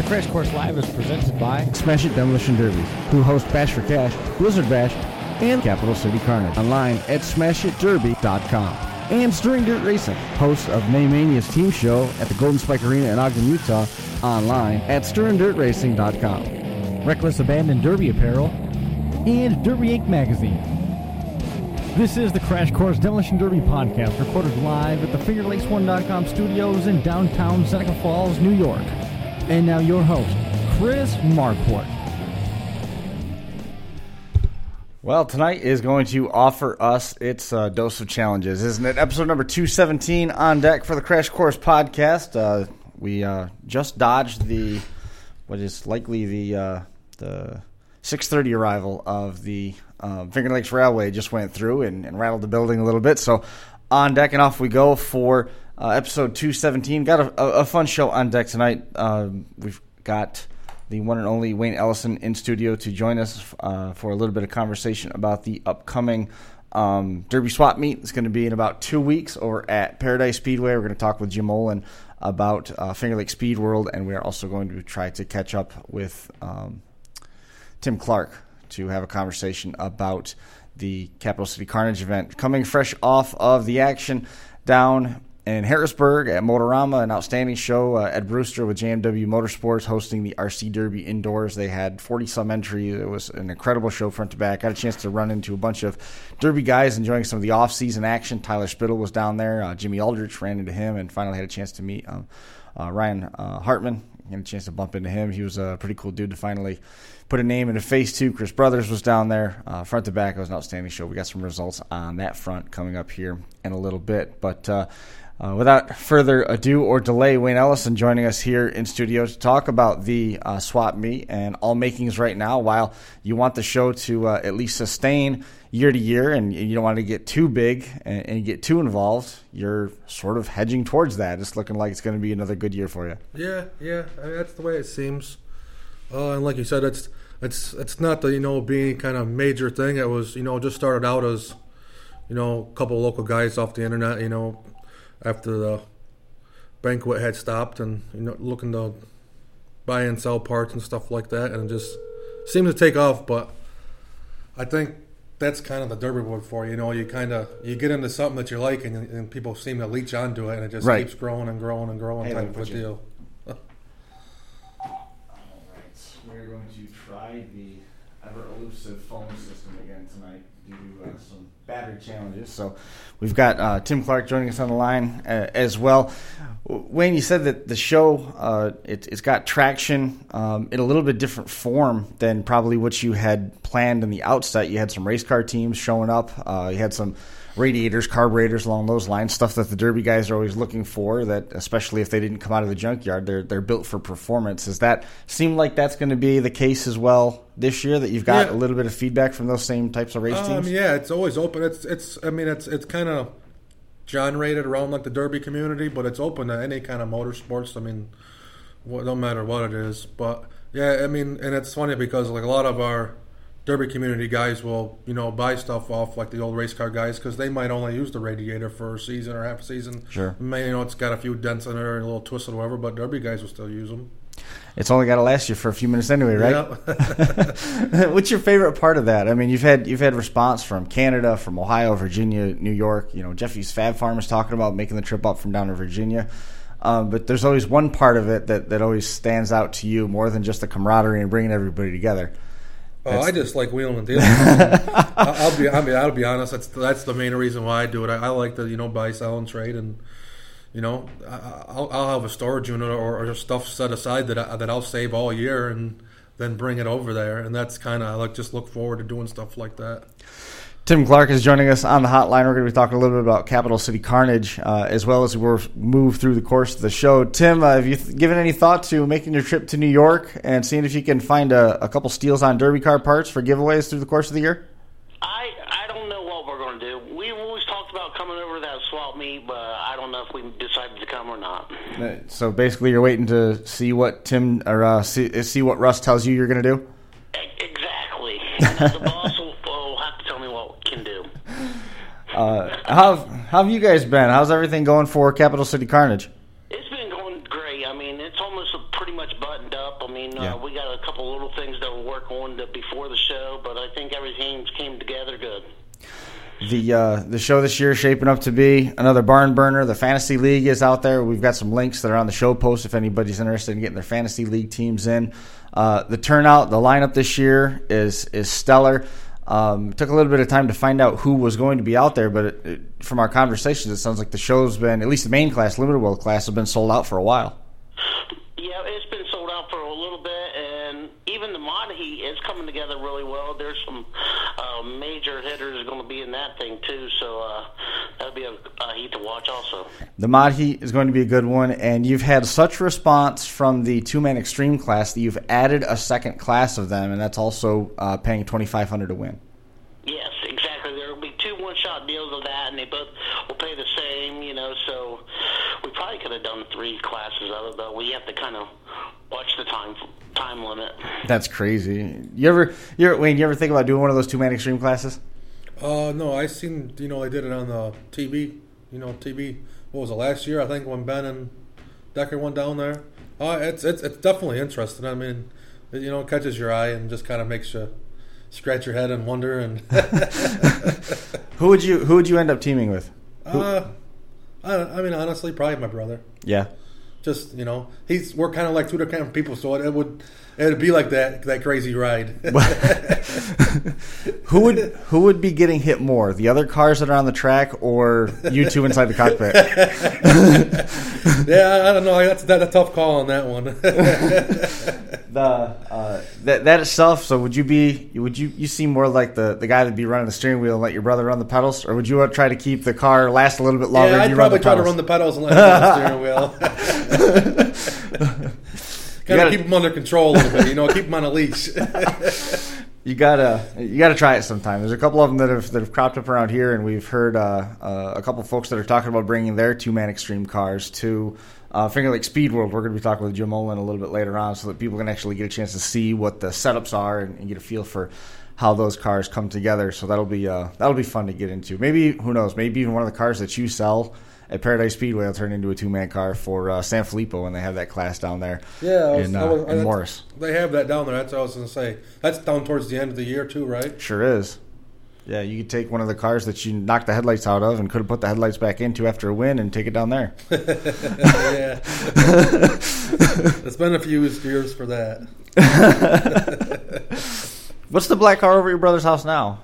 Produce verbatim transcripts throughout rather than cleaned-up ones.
Crash Course Live is presented by Smash It Demolition Derby, who host Bash for Cash, Blizzard Bash, and Capital City Carnage. Online at smash it derby dot com. And Stirring Dirt Racing, host of Maymania's team show at the Golden Spike Arena in Ogden, Utah. Online at stirring dirt racing dot com. Reckless Abandon Derby Apparel, and Derby Inc magazine. This is the Crash Course Demolition Derby podcast, recorded live at the finger lakes one dot com studios in downtown Seneca Falls, New York. And now your host, Chris Marquardt. Well, tonight is going to offer us its uh, dose of challenges, isn't it? Episode number two seventeen on deck for the Crash Course podcast. Uh, we uh, just dodged the, what is likely the uh, the six thirty arrival of the uh, Finger Lakes Railway. Just went through and, and rattled the building a little bit. So on deck and off we go for uh, episode two seventeen. Got a, a, a fun show on deck tonight. Uh, we've got the one and only Wayne Ellison in studio to join us uh, for a little bit of conversation about the upcoming um, Derby Swap Meet. It's going to be in about two weeks over at Paradise Speedway. We're going to talk with Jim Olin about uh, Finger Lakes Speed World, and we are also going to try to catch up with um, Tim Clark to have a conversation about the Capital City Carnage event. Coming fresh off of the action down in Harrisburg at Motorama, an outstanding show. Uh, Ed Brewster with J M W Motorsports hosting the R C Derby indoors. They had forty-some entries. It was an incredible show front to back. Got a chance to run into a bunch of Derby guys enjoying some of the off-season action. Tyler Spittle was down there. Uh, Jimmy Aldrich ran into him and finally had a chance to meet um, uh, Ryan uh, Hartman. Had a chance to bump into him. He was a pretty cool dude to finally put a name and a face to. Chris Brothers was down there. Uh, front to back, it was an outstanding show. We got some results on that front coming up here in a little bit. But uh, uh, without further ado or delay, Wayne Ellison joining us here in studio to talk about the uh, swap meet and all makings right now. While you want the show to uh, at least sustain year to year and you don't want to get too big and, and get too involved, you're sort of hedging towards that. It's looking like it's going to be another good year for you. Yeah, yeah, I mean, that's the way it seems. Uh, and like you said, it's it's it's not the you know being kind of major thing. It was you know just started out as you know a couple of local guys off the internet. You know, after the banquet had stopped and you know looking to buy and sell parts and stuff like that, and it just seemed to take off. But I think that's kind of the Derby wood for you. You know, you kind of you get into something that you like, and, and people seem to leech onto it, and it just right. keeps growing and growing and growing. Hey, type of a you. deal. We're going to try the ever-elusive phone system again tonight due to uh, some battery challenges. So we've got uh, Tim Clark joining us on the line uh, as well. Wayne, you said that the show, uh, it, it's got traction um, in a little bit different form than probably what you had planned in the outset. You had some race car teams showing up. Uh, you had some radiators, carburetors along those lines, stuff that the Derby guys are always looking for, that especially if they didn't come out of the junkyard, they're they're built for performance. Does that seem like that's going to be the case as well this year, that you've got yeah. a little bit of feedback from those same types of race um, teams? Yeah, it's always open. It's it's I mean it's it's kind of genre-rated around like the Derby community, but it's open to any kind of motorsports. I mean, what, no matter what it is. But yeah, I mean, and it's funny because like a lot of our Derby community guys will, you know, buy stuff off like the old race car guys because they might only use the radiator for a season or half a season. Sure. May, you know, it's got a few dents in it or a little twist or whatever, but Derby guys will still use them. It's only got to last you for a few minutes anyway, right? Yep. What's your favorite part of that? I mean, you've had you've had response from Canada, from Ohio, Virginia, New York. You know, Jeffy's Fab Farm is talking about making the trip up from down to Virginia. Um, but there's always one part of it that, that always stands out to you more than just the camaraderie and bringing everybody together. Oh, I just like wheeling and dealing. I'll be, I mean, I'll be honest. That's that's the main reason why I do it. I, I like to, you know, buy, sell, and trade, and you know, I'll, I'll have a storage unit or, or stuff set aside that I, that I'll save all year and then bring it over there. And that's kind of I like just look forward to doing stuff like that. Tim Clark is joining us on the hotline. We're going to be talking a little bit about Capital City Carnage uh, as well as we move through the course of the show. Tim, uh, have you th- given any thought to making your trip to New York and seeing if you can find a, a couple steals on Derby car parts for giveaways through the course of the year? I I don't know what we're going to do. We've always talked about coming over to that swap meet, but I don't know if we decided to come or not. So basically you're waiting to see what Tim or uh, see, see what Russ tells you you're going to do? Exactly. The boss will, will have to tell me what we can do. Uh, how, how have you guys been? How's everything going for Capital City Carnage? It's been going great. I mean, it's almost pretty much buttoned up. Uh, Yeah. we got a couple little things that we'll work on to, before the show, but I think everything came together good. The uh, the show this year is shaping up to be another barn burner. The Fantasy League is out there. We've got some links that are on the show post if anybody's interested in getting their Fantasy League teams in. Uh, the turnout, the lineup this year is is stellar. Um, took a little bit of time to find out who was going to be out there, but it, it, from our conversations, it sounds like the show's been, at least the main class, Limited World class, has been sold out for a while. Yeah, it's been sold out for a little bit, and even the mod heat is coming together really well. There's some uh, major hitters going to be in that thing too, so uh, that'll be a, a heat to watch also. The mod heat is going to be a good one, and you've had such response from the two-man extreme class that you've added a second class of them, and that's also uh, paying twenty-five hundred dollars to win. Yes, exactly. There will be two one-shot deals of that, and they both will pay the same, you know, so we probably could have done three classes of it, but we have to kind of watch the time time limit. That's crazy. You ever, you ever, Wayne, you ever think about doing one of those two-man extreme classes? Uh, no, I seen, you know, they did it on the T V, you know, T V, what was it, last year, I think, when Ben and Decker went down there. Uh, it's, it's, it's definitely interesting. I mean, it, you know, it catches your eye and just kind of makes you scratch your head and wonder. And Who would you, who would you end up teaming with? uh, I, I mean, honestly, probably my brother. Yeah. Just, you know, he's we're kind of like two different people, so it, it would it'd be like that that crazy ride. Who would who would be getting hit more, the other cars that are on the track or you two inside the cockpit? Yeah, I don't know. That's that a tough call on that one. the uh, that that itself. So would you be would you you seem more like the, the guy that'd be running the steering wheel and let your brother run the pedals, or would you try to keep the car last a little bit longer? Yeah, and I'd you probably run the try to pedals? run the pedals and let him run the steering wheel. Kind gotta- of keep him under control a little bit, you know, keep him on a leash. You gotta you gotta try it sometime. There's a couple of them that have that have cropped up around here, and we've heard uh, uh, a couple of folks that are talking about bringing their two man extreme cars to uh, Finger Lake Speed World. We're going to be talking with Jim Olin a little bit later on, so that people can actually get a chance to see what the setups are and, and get a feel for how those cars come together. So that'll be uh, that'll be fun to get into. Maybe, who knows? Maybe even one of the cars that you sell at Paradise Speedway will turn into a two man car for uh, San Filippo when they have that class down there. Yeah, I was, in, uh, I was, in that's- Morris. They have that down there. That's what I was going to say. That's down towards the end of the year too, right? Sure is. Yeah, you could take one of the cars that you knocked the headlights out of and could have put the headlights back into after a win and take it down there. Yeah. It's been a few years for that. What's the black car over at your brother's house now?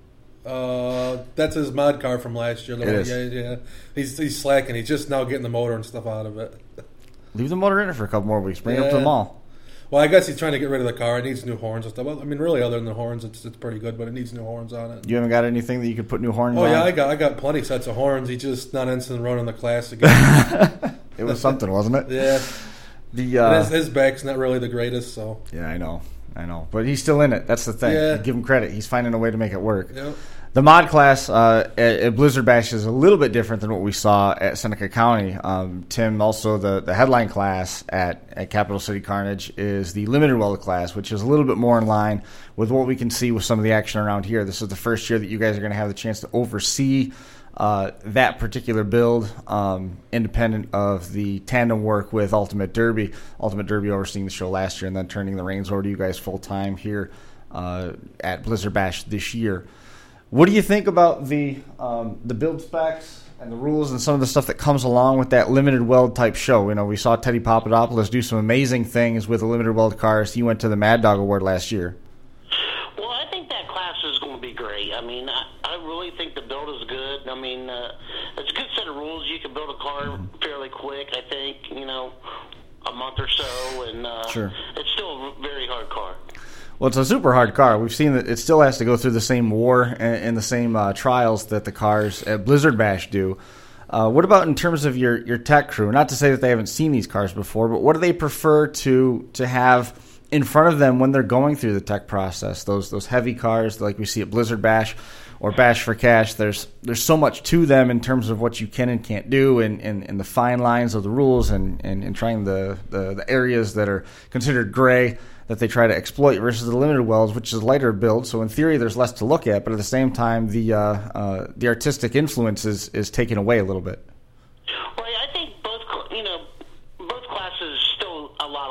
Uh, that's his mod car from last year. The It one- is. Yeah, yeah. He's he's slacking. He's just now getting the motor and stuff out of it. Leave the motor in it for a couple more weeks. Bring it up to Yeah. the mall. Well, I guess he's trying to get rid of the car. It needs new horns and stuff. Well, I mean, really, other than the horns, it's it's pretty good, but it needs new horns on it. You haven't got anything that you could put new horns Oh on? yeah, I got I got plenty sets of horns. He's just not instant running the class again. It was something, wasn't it? Yeah, The And uh, his, his back's not really the greatest, so yeah, I know, I know, but he's still in it. That's the thing. Yeah. Give him credit. He's finding a way to make it work. yeah. The mod class uh, at, at Blizzard Bash is a little bit different than what we saw at Seneca County. Um, Tim, also the, the headline class at, at Capital City Carnage is the limited welded class, which is a little bit more in line with what we can see with some of the action around here. This is the first year that you guys are going to have the chance to oversee uh, that particular build, um, independent of the tandem work with Ultimate Derby. Ultimate Derby overseeing the show last year and then turning the reins over to you guys full time here uh, at Blizzard Bash this year. What do you think about the um, the build specs and the rules and some of the stuff that comes along with that limited weld type show? You know, we saw Teddy Papadopoulos do some amazing things with the limited weld cars. He went to the Mad Dog Award last year. Well, I think that class is going to be great. I mean, I, I really think the build is good. I mean, uh, it's a good set of rules. You can build a car mm-hmm. fairly quick, I think, you know, a month or so. And uh, sure. It's still a very hard car. Well, it's a super hard car. We've seen that it still has to go through the same war and, and the same uh, trials that the cars at Blizzard Bash do. Uh, what about in terms of your, your tech crew? Not to say that they haven't seen these cars before, but what do they prefer to to have in front of them when they're going through the tech process? Those those heavy cars like we see at Blizzard Bash or Bash for Cash, there's there's so much to them in terms of what you can and can't do and, and, and the fine lines of the rules and, and, and trying the, the, the areas that are considered gray that they try to exploit versus the limited welds, which is a lighter build. So in theory, there's less to look at, but at the same time, the uh, uh, the artistic influence is, is taken away a little bit. Well, I think both, you know, both classes still a lot of work to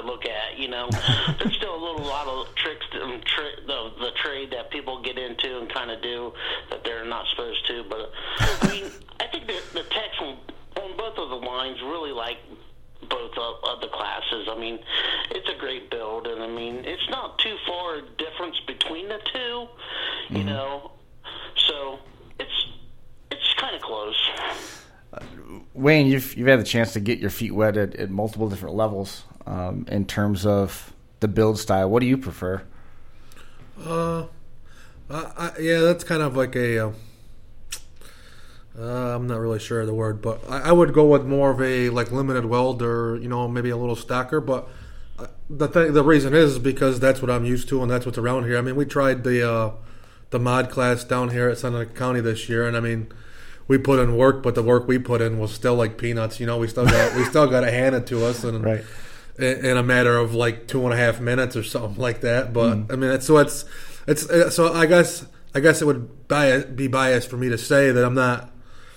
look at. You know, there's still a little lot of tricks, to, um, tri- the the trade that people get into and kind of do that they're not supposed to. But I mean, I think the the techs on, on both of the lines really like both of, of the classes. I mean, it's a great build, and I mean, it's not too far a difference between the two. You mm-hmm. know, so it's it's kind of close. Uh, Wayne, you've you've had the chance to get your feet wet at, at multiple different levels um, in terms of the build style. What do you prefer? Uh, I, I, yeah, that's kind of like a. Uh, uh, I'm not really sure of the word, but I, I would go with more of a like limited weld or you know maybe a little stocker. But the thing, the reason is because that's what I'm used to and that's what's around here. I mean, we tried the uh, the mod class down here at Seneca County this year, and I mean. We put in work, but the work we put in was still like peanuts. You know, we still got we still got it handed to us, and right. in, in a matter of like two and a half minutes or something like that. But mm. I mean, it's, so it's it's so I guess I guess it would bias, be biased for me to say that I'm not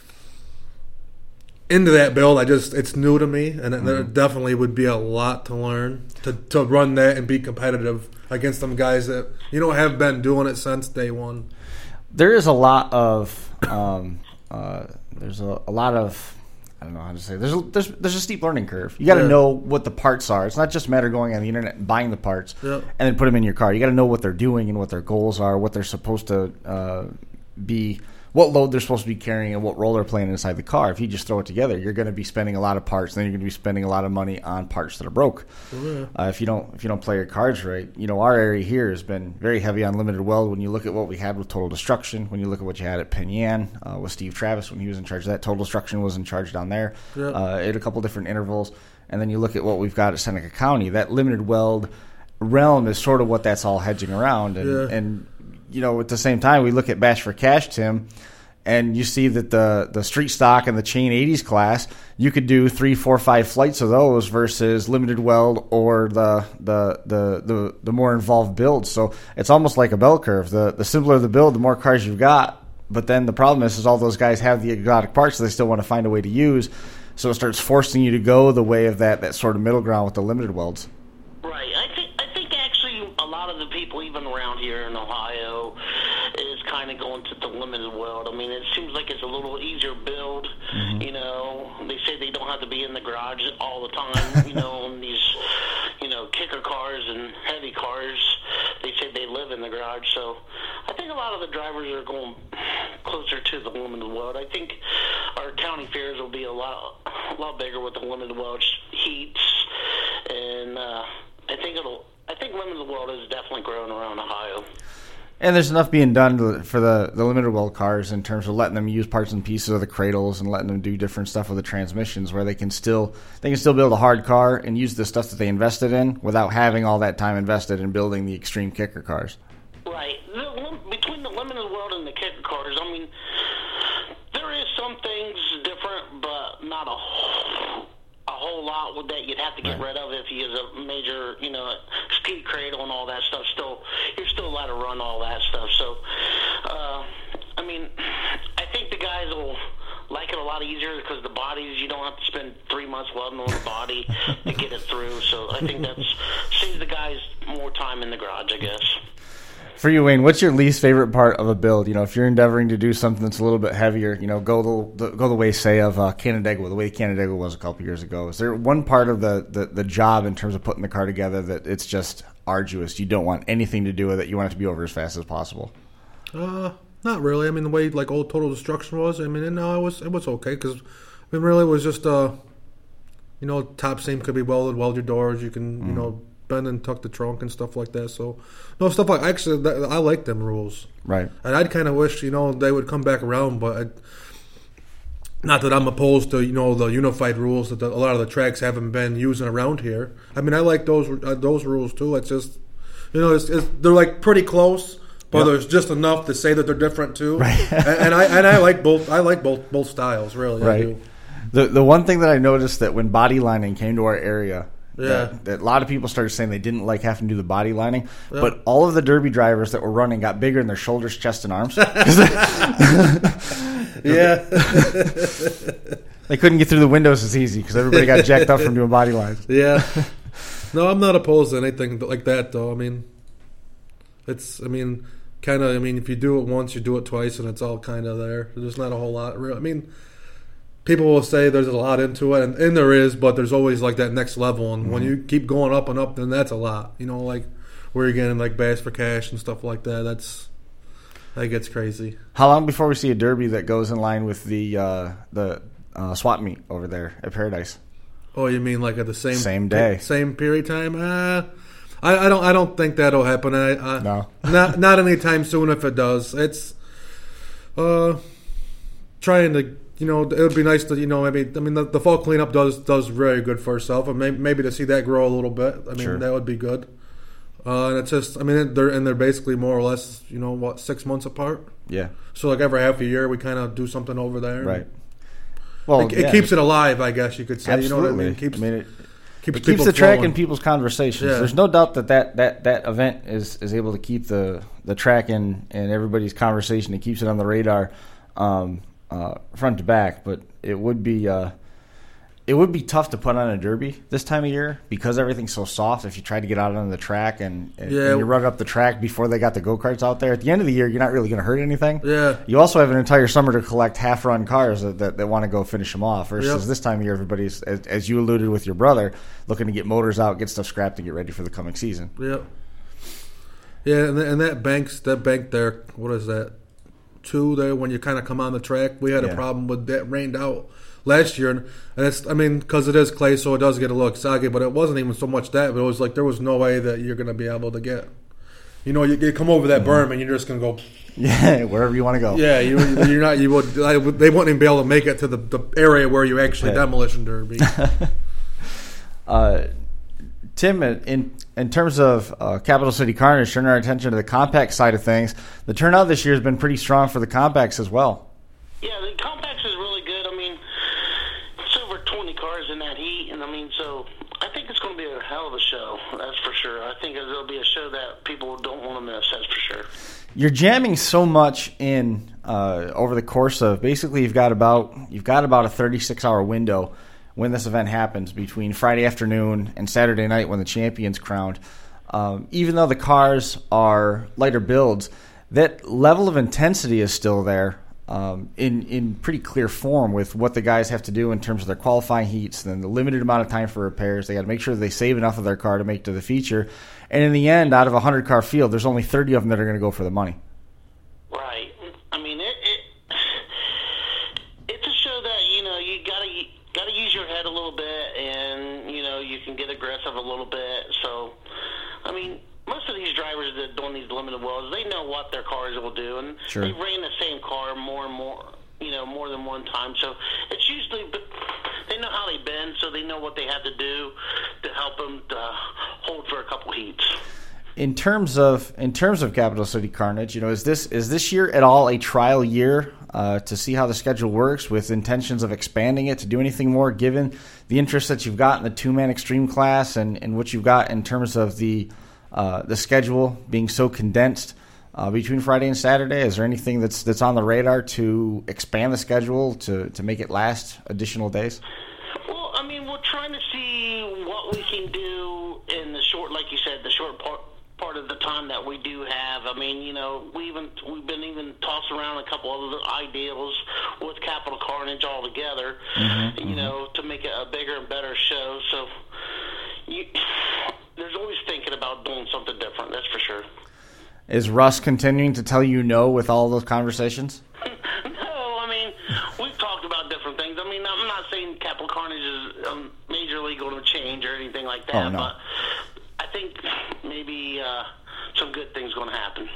into that build. I just it's new to me, and mm. there definitely would be a lot to learn to to run that and be competitive against them guys that you know have been doing it since day one. There is a lot of. Um, Uh, there's a, a lot of I don't know how to say it. there's a, there's there's a steep learning curve. You got to yeah. know what the parts are. It's not just a matter of going on the internet and buying the parts yep. and then put them in your car. You got to know what they're doing and what their goals are, what they're supposed to uh, be, what load they're supposed to be carrying, and what role they're playing inside the car. If you just throw it together, you're going to be spending a lot of parts. Then you're going to be spending a lot of money on parts that are broke. Yeah. Uh, if you don't if you don't play your cards right, you know our area here has been very heavy on limited weld. When you look at what we had with Total Destruction, when you look at what you had at Penn Yan uh, with Steve Travis when he was in charge of that, Total Destruction was in charge down there. Yeah. Uh, at a couple different intervals, and then you look at what we've got at Seneca County. That limited weld realm is sort of what that's all hedging around. And, yeah. and you know at the same time, we look at Bash for Cash, Tim. And you see that the, the street stock and the chain eighties class, you could do three, four, five flights of those versus limited weld or the the the the, the more involved builds. So it's almost like a bell curve. The the simpler the build, the more cars you've got. But then the problem is, is all those guys have the exotic parts, so they still want to find a way to use. So it starts forcing you to go the way of that that sort of middle ground with the limited welds. Right. I think I think actually a lot of the people even around here in Ohio is kind of going to the limited weld. I mean, it seems like it's a little easier build. Mm-hmm. You know, they say they don't have to be in the garage all the time. You know, on these, you know, kicker cars and heavy cars, they say they live in the garage. So I think a lot of the drivers are going closer to the limited weld. I think our county fairs will be a lot, a lot bigger with the limited weld heats, and uh, I think it'll. I think limited weld is definitely growing around Ohio. And there's enough being done for the, the limited weld cars in terms of letting them use parts and pieces of the cradles and letting them do different stuff with the transmissions, where they can still they can still build a hard car and use the stuff that they invested in without having all that time invested in building the extreme kicker cars. Right. The, between the limited weld and the kicker cars, I mean, there is some things different, but not a whole, a whole lot with that you'd have to get right. rid of if you use a major, you know, skid cradle and all that stuff. Still, you're still allowed to run all that stuff. So, uh, I mean, I think the guys will like it a lot easier because the bodies, you don't have to spend three months welding on the body to get it through. So I think that's saves the guys more time in the garage, I guess. For you, Wayne, what's your least favorite part of a build? You know, if you're endeavoring to do something that's a little bit heavier, you know, go the, the go the way, say, of uh, Canandaigua, the way Canandaigua was a couple years ago. Is there one part of the, the, the job in terms of putting the car together that it's just arduous? You don't want anything to do with it. You want it to be over as fast as possible. Uh, not really. I mean, the way like old Total Destruction was, I mean, no, it was it was okay because I mean, really, it was just uh, you know, top seam could be welded, weld your doors. You can, mm-hmm. you know. bend and tuck the trunk and stuff like that. So, no, stuff like actually, that, I like them rules. Right. And I'd kind of wish, you know, they would come back around, but I'd, not that I'm opposed to, you know, the unified rules that the, a lot of the tracks haven't been using around here. I mean, I like those uh, those rules too. It's just, you know, it's, it's, they're like pretty close, but yep. there's just enough to say that they're different too. Right. and, and I and I like both. I like both both styles really. Right. I do. The the one thing that I noticed that when body lining came to our area. Yeah. That, that a lot of people started saying they didn't like having to do the body lining, yeah. but all of the Derby drivers that were running got bigger in their shoulders, chest, and arms. Yeah. They couldn't get through the windows as easy because everybody got jacked up from doing body lines. Yeah. No, I'm not opposed to anything like that, though. I mean, it's, I mean, kind of, I mean, if you do it once, you do it twice, and it's all kind of there. There's not a whole lot. I mean, people will say there's a lot into it, and, and there is, but there's always, like, that next level. And mm-hmm. when you keep going up and up, then that's a lot. You know, like, where you're getting, like, bass for cash and stuff like that. That's, that gets crazy. How long before we see a derby that goes in line with the uh, the uh, swap meet over there at Paradise? Oh, you mean like at the same same day, same period time? Uh, I, I don't I don't think that'll happen. I, I, no, not not anytime soon. If it does, it's uh trying to, you know, it would be nice to, you know, maybe, I mean, the, the fall cleanup does does very good for itself, and maybe, maybe to see that grow a little bit. I mean, sure. that would be good. Uh, and it's just, I mean, they're and they're basically more or less, you know, what, six months apart. Yeah. So like every half a year, we kind of do something over there. Right. Well, it, yeah. it keeps it alive, I guess you could say. Absolutely. You know what I mean? It keeps, I mean, it, keeps, it keeps the track flowing. in people's conversations. Yeah. There's no doubt that that, that, that event is, is able to keep the, the track in, in everybody's conversation. It keeps it on the radar, um, uh, front to back. But it would be uh, it would be tough to put on a derby this time of year because everything's so soft. If you try to get out on the track and, and, Yeah. and you rug up the track before they got the go-karts out there, at the end of the year, you're not really going to hurt anything. Yeah. You also have an entire summer to collect half-run cars that, that, that want to go finish them off. Versus Yep. this time of year, everybody's, as, as you alluded with your brother, looking to get motors out, get stuff scrapped, to get ready for the coming season. Yep. Yeah, and, and that banks that bank there, what is that? Two there when you kind of come on the track. We had Yeah. a problem with that rained out last year, and it's, I mean, because it is clay, so it does get a little soggy. But it wasn't even so much that, but it was like there was no way that you're going to be able to get. You know, you, you come over that berm and you're just going to go. Yeah, wherever you want to go. Yeah, you, you're not. You would. I, they wouldn't even be able to make it to the, the area where you actually Yeah. demolition derby. Uh, Tim, in in terms of uh, Capital City Carnage, turning our attention to the compact side of things, the turnout this year has been pretty strong for the compacts as well. Yeah, the compacts is really good. I mean, it's over twenty cars in that heat, and I mean, so I think it's going to be a hell of a show. That's for sure. I think it'll be a show that people don't want to miss. That's for sure. You're jamming so much in uh, over the course of basically you've got about you've got about a thirty-six hour window when this event happens between Friday afternoon and Saturday night when the champion's crowned. Um, even though the cars are lighter builds, that level of intensity is still there um, in in pretty clear form with what the guys have to do in terms of their qualifying heats, then the limited amount of time for repairs. They got to make sure they save enough of their car to make to the feature. And in the end, out of a hundred car field, there's only thirty of them that are going to go for the money. Right. I mean, it, it it's a show that, you know, you gotta gotta use your head a little bit, and you know, you can get aggressive a little bit. So, I mean, most of these drivers that don't these limited wells, they know what their cars will do, and Sure. they ran the same car more and more, you know, more than one time. So it's usually, but they know how they bend, so they know what they have to do to help them to hold for a couple heats. In terms of in terms of Capital City Carnage, you know, is this is this year at all a trial year uh, to see how the schedule works, with intentions of expanding it to do anything more, given the interest that you've got in the two man extreme class and, and what you've got in terms of the uh, the schedule being so condensed uh, between Friday and Saturday? Is there anything that's that's on the radar to expand the schedule to, to make it last additional days? Well, I mean, we're trying to see what we can do in the short, like you said, the short part part of the time that we do have. I mean, you know, we even we've been even tossing around a couple other ideals with Capital Carnage all together, Mm-hmm, you mm-hmm. know, to make it a bigger and better show. So, you, there's always thinking about doing something different. That's for sure. Is Russ continuing to tell you no with all those conversations? No, I mean, we've talked about different things. I mean, I'm not saying Capital Carnage is um, majorly going to change or anything like that, Oh, no. but I think maybe uh, some good things going to happen.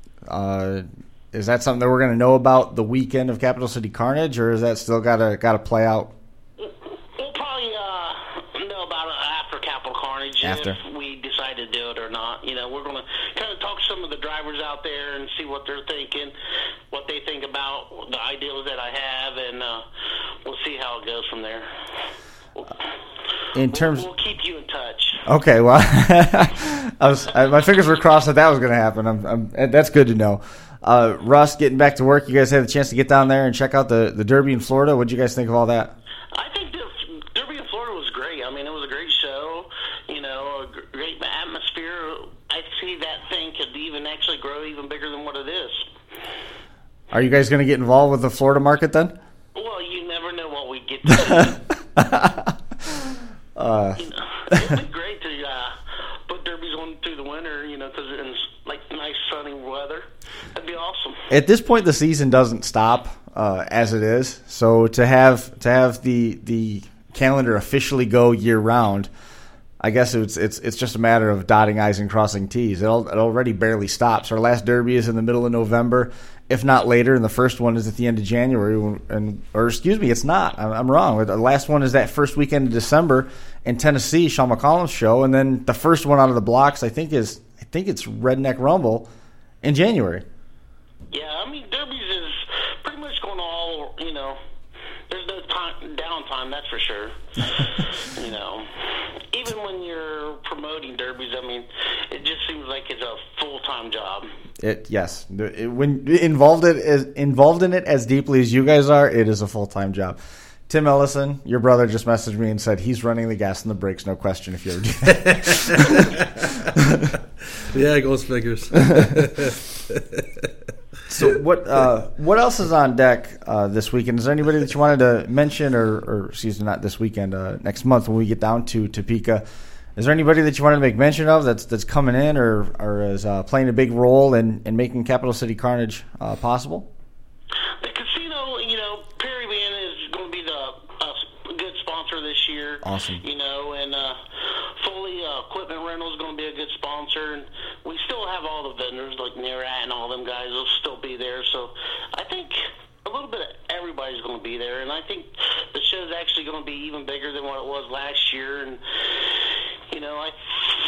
Uh, is that something that we're going to know about the weekend of Capital City Carnage, or is that still got to got to play out? We'll probably uh, know about it after Capital Carnage After. if we decide to do it or not. You know, we're going to kind of talk to some of the drivers out there and see what they're thinking, what they think about the ideals that I have, and uh, we'll see how it goes from there. We'll, In terms, we'll, we'll keep you in touch. okay. Well, I was I, my fingers were crossed that that was going to happen. I'm, I'm, that's good to know. Uh, Russ, getting back to work, you guys had the chance to get down there and check out the, the Derby in Florida. What did you guys think of all that? I think the Derby in Florida was great. I mean, it was a great show. You know, see that thing could even actually grow even bigger than what it is. Are you guys going to get involved with the Florida market then? Well, you never know what we get to. uh, you know, it'd be great to uh, put derbies on through the winter, you know, because it's like nice sunny weather. That'd be awesome. At this point, the season doesn't stop uh, as it is. So to have to have the the calendar officially go year round, I guess it's it's it's just a matter of dotting I's and crossing T's. It, all, it already barely stops. Our last derby is in the middle of November, if not later, and the first one is at the end of January. And or excuse me, it's not. I'm, I'm wrong. The last one is that first weekend of December in Tennessee, Sean McCollum's show, and then the first one out of the blocks, I think is I think it's Redneck Rumble in January. Yeah, I mean derbies is pretty much going all, you know. There's no time, downtime, that's for sure. You know, even when you're promoting derbies, I mean, it just seems like it's a full-time job. It yes, it, when involved it as involved in it as deeply as you guys are, it is a full-time job. Tim Ellison, your brother, just messaged me and said he's running the gas and the brakes. No question, if you ever do that. Yeah, goes figures. So what uh, what else is on deck uh, this weekend? Is there anybody that you wanted to mention, or, or excuse me, not this weekend, uh, next month when we get down to Topeka? Is there anybody that you wanted to make mention of that's that's coming in or or is uh, playing a big role in, in making Capital City Carnage uh, possible? The casino, you know, Perry Van is going to be the uh, good sponsor this year. Awesome. You know, and uh, Foley uh, Equipment Rental is going to be a good sponsor, and we still have all the vendors like Nerat and all them guys will still be there. So I think a little bit of everybody's going to be there, and I think the show's actually going to be even bigger than what it was last year. And you know, I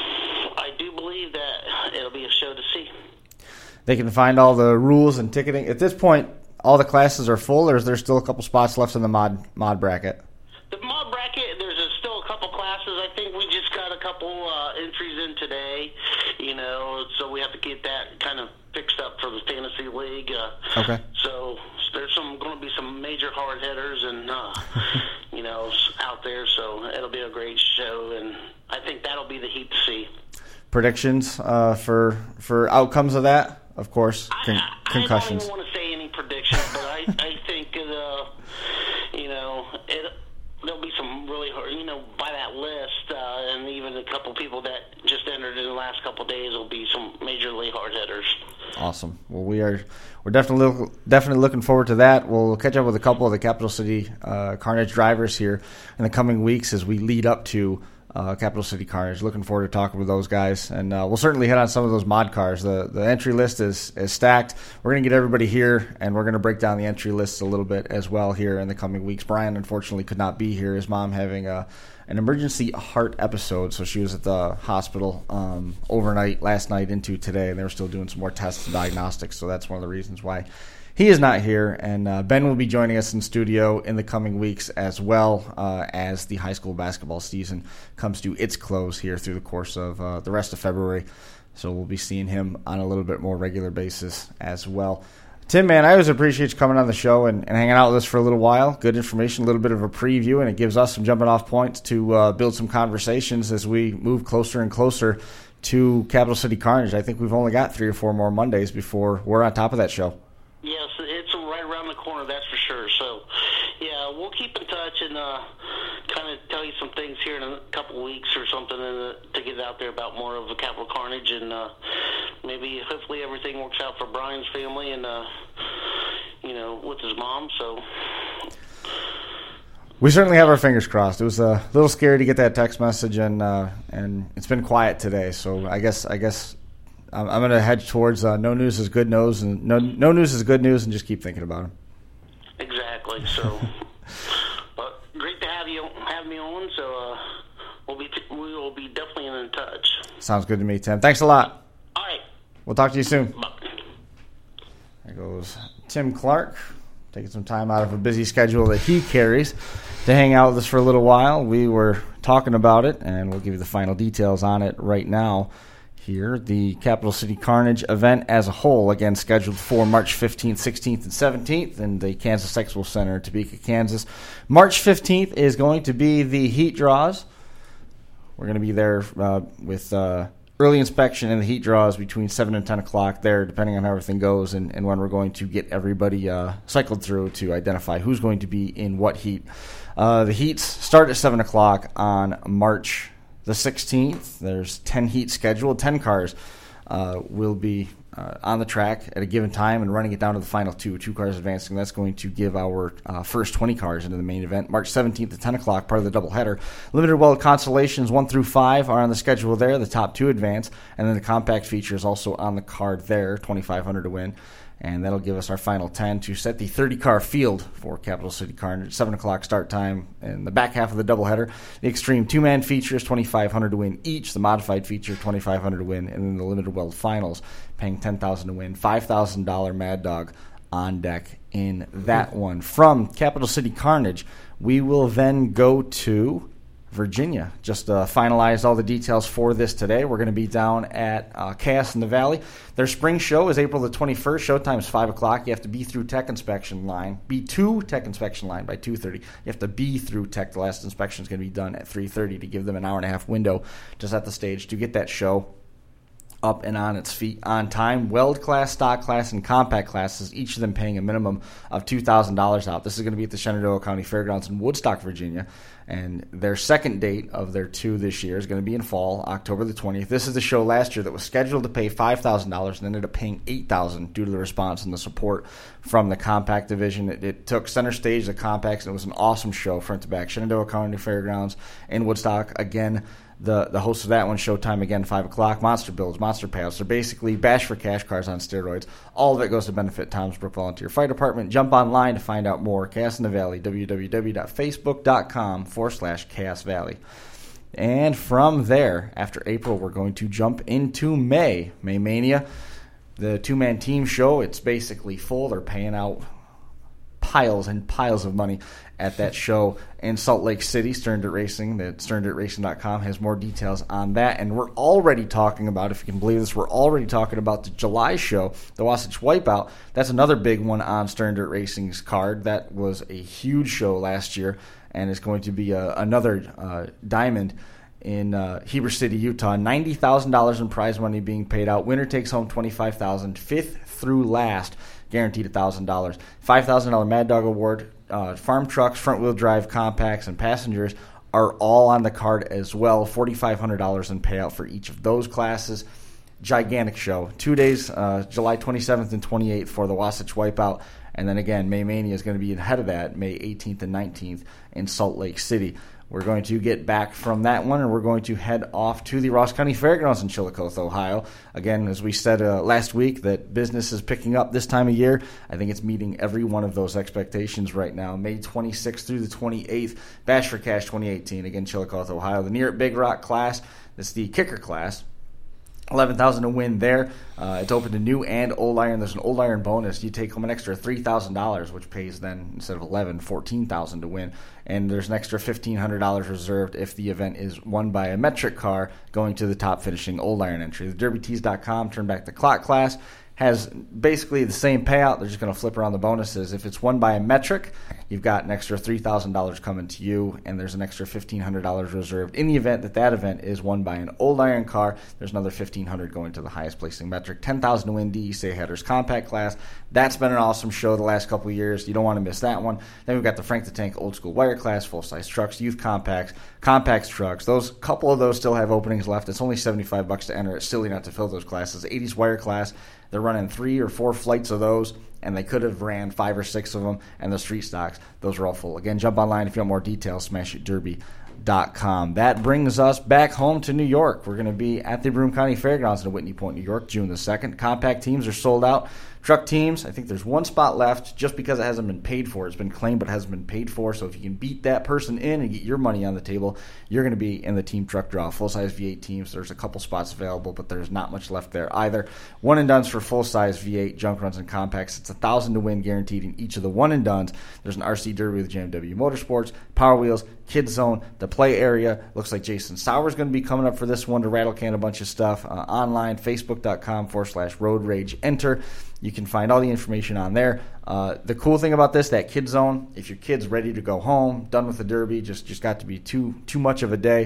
I do believe that it'll be a show to see. They can find all the rules and ticketing. At this point, all the classes are full, or is there still a couple spots left in the mod mod bracket? The mod bracket, there's a, still a couple classes. I think we just got a couple uh, entries in today, you know, so we have to get that kind of fixed up for the fantasy league. Uh, Okay. So there's some going to be some major hard hitters and uh, you know out there, so it'll be a great show, and I think that'll be the heat to see. Predictions uh, for for outcomes of that, of course, con- I, I, concussions. I don't even want to say any predictions, but I I think uh, you know it. There'll be some really hard, you know, by that list, uh, and even a couple people that just entered in the last couple of days will be some majorly hard hitters. Awesome. Well, we are we're definitely look, definitely looking forward to that. We'll catch up with a couple of the Capital City uh, Carnage drivers here in the coming weeks as we lead up to uh, Capital City Carnage. Looking forward to talking with those guys, and uh, we'll certainly hit on some of those mod cars. The the entry list is, is stacked. We're going to get everybody here, and we're going to break down the entry lists a little bit as well here in the coming weeks. Brian, unfortunately, could not be here. His mom having a, an emergency heart episode, so she was at the hospital um, overnight last night into today, and they were still doing some more tests and diagnostics, so that's one of the reasons why he is not here, and uh, Ben will be joining us in studio in the coming weeks as well uh, as the high school basketball season comes to its close here through the course of uh, the rest of February. So we'll be seeing him on a little bit more regular basis as well. Tim, man, I always appreciate you coming on the show and, and hanging out with us for a little while. Good information, a little bit of a preview, and it gives us some jumping off points to uh, build some conversations as we move closer and closer to Capital City Carnage. I think we've only got three or four more Mondays before we're on top of that show. Yes, it's right around the corner, that's for sure. So, yeah, we'll keep in touch and uh, kind of tell you some things here in a couple of weeks or something uh, to get out there about more of the Capital Carnage, and uh, maybe hopefully everything works out for Brian's family and, uh, you know, with his mom. So we certainly have our fingers crossed. It was a little scary to get that text message, and uh, and it's been quiet today. So I guess I guess. I'm going to head towards uh, no news is good news, and no no news is good news, and just keep thinking about him. Exactly. So, but great to have you have me on. So uh, we'll be t- we will be definitely in touch. Sounds good to me, Tim. Thanks a lot. All right. We'll talk to you soon. Bye. There goes Tim Clark, taking some time out of a busy schedule that he carries to hang out with us for a little while. We were talking about it, and we'll give you the final details on it right now. Here, the Capital City Carnage event as a whole, again, scheduled for March fifteenth, sixteenth, and seventeenth in the Kansas Expo Center in Topeka, Kansas. March fifteenth is going to be the heat draws. We're going to be there uh, with uh, early inspection and the heat draws between seven and ten o'clock there, depending on how everything goes and, and when we're going to get everybody uh, cycled through to identify who's going to be in what heat. Uh, the heats start at seven o'clock on March the sixteenth. There's ten heats scheduled. ten cars uh, will be uh, on the track at a given time and running it down to the final two. Two cars advancing. That's going to give our uh, first twenty cars into the main event. March seventeenth at ten o'clock, part of the doubleheader. Limited World Constellations one through five are on the schedule there. The top two advance. And then the compact feature is also on the card there, twenty-five hundred dollars to win. And that'll give us our final ten to set the thirty-car field for Capital City Carnage. seven o'clock start time in the back half of the doubleheader. The Extreme two-man features, twenty-five hundred dollars to win each. The Modified feature, twenty-five hundred dollars to win. And then the Limited World Finals, paying ten thousand dollars to win. five thousand dollars Mad Dog on deck in that one. From Capital City Carnage, we will then go to Virginia. Just uh, finalized all the details for this today. We're going to be down at uh, Chaos in the Valley. Their spring show is April the twenty-first. Showtime is five o'clock. You have to be through tech inspection line. Be to tech inspection line by two thirty. You have to be through tech. The last inspection is going to be done at three thirty to give them an hour and a half window to set the stage to get that show up and on its feet on time. Weld class, stock class, and compact classes, each of them paying a minimum of two thousand dollars out. This is going to be at the Shenandoah County Fairgrounds in Woodstock, Virginia. And their second date of their two this year is going to be in fall, October the twentieth. This is the show last year that was scheduled to pay five thousand dollars and ended up paying eight thousand dollars due to the response and the support from the compact division. It, it took center stage, the compacts, and it was an awesome show front to back. Shenandoah County Fairgrounds in Woodstock. Again, The the host of that one, Showtime again, five o'clock. Monster Builds, Monster Paths. They're basically Bash for Cash cars on steroids. All of it goes to benefit Tom's Brook Volunteer Fire Department. Jump online to find out more. Chaos in the Valley, www.facebook.com forward slash Chaos Valley. And from there, after April, we're going to jump into May. May Mania, the two-man team show. It's basically full. They're paying out piles and piles of money at that show in Salt Lake City. Stern Dirt Racing, the stern dirt racing dot com has more details on that. And we're already talking about, if you can believe this, we're already talking about the July show, the Wasatch Wipeout. That's another big one on Stern Dirt Racing's card. That was a huge show last year, and it's going to be a, another uh, diamond in uh, Heber City, Utah. ninety thousand dollars in prize money being paid out. Winner takes home twenty-five thousand dollars. Fifth through last, guaranteed one thousand dollars. five thousand dollars Mad Dog Award. Uh, farm trucks, front-wheel drive, compacts, and passengers are all on the card as well. four thousand five hundred dollars in payout for each of those classes. Gigantic show. Two days, uh, July twenty-seventh and twenty-eighth for the Wasatch Wipeout. And then again, May Mania is going to be ahead of that, May eighteenth and nineteenth in Salt Lake City. We're going to get back from that one, and we're going to head off to the Ross County Fairgrounds in Chillicothe, Ohio. Again, as we said uh, last week, that business is picking up this time of year. I think it's meeting every one of those expectations right now. May twenty-sixth through the twenty-eighth, Bash for Cash twenty eighteen, again, Chillicothe, Ohio. The Near It Big Rock class, that's the kicker class. eleven thousand dollars to win there. Uh, it's open to new and old iron. There's an old iron bonus. You take home an extra three thousand dollars, which pays then, instead of eleven, fourteen thousand dollars to win. And there's an extra fifteen hundred dollars reserved if the event is won by a metric car going to the top finishing old iron entry. The derby tees dot com, turn back the clock class, has basically the same payout. They're just going to flip around the bonuses. If it's won by a metric, you've got an extra three thousand dollars coming to you, and there's an extra fifteen hundred dollars reserved. In the event that that event is won by an old iron car, there's another fifteen hundred dollars going to the highest placing metric. ten thousand dollars to win D E C Headers Compact class. That's been an awesome show the last couple of years. You don't want to miss that one. Then we've got the Frank the Tank Old School Wire class, full-size trucks, youth compacts, compacts trucks. Those couple of those still have openings left. It's only seventy-five bucks to enter. It's silly not to fill those classes. eighties Wire class, they're running three or four flights of those, and they could have ran five or six of them. And the street stocks, those are all full. Again, jump online if you want more details, smash it derby dot com. That brings us back home to New York. We're going to be at the Broome County Fairgrounds in Whitney Point, New York, June the second. Compact teams are sold out. Truck teams, I think there's one spot left just because it hasn't been paid for. It's been claimed but hasn't been paid for. So if you can beat that person in and get your money on the table, you're going to be in the team truck draw. Full-size V eight teams, there's a couple spots available, but there's not much left there either. One and dones for full-size V eight junk runs and compacts. It's one thousand dollars to win guaranteed in each of the one and dones. There's an R C Derby with J M W Motorsports, Power Wheels, Kids Zone, the play area. Looks like Jason Sauer's going to be coming up for this one to rattle can a bunch of stuff. Uh, online, facebook.com forward slash road rage enter. You can find all the information on there. Uh, the cool thing about this, that Kids Zone, if your kid's ready to go home, done with the Derby, just just got to be too too much of a day,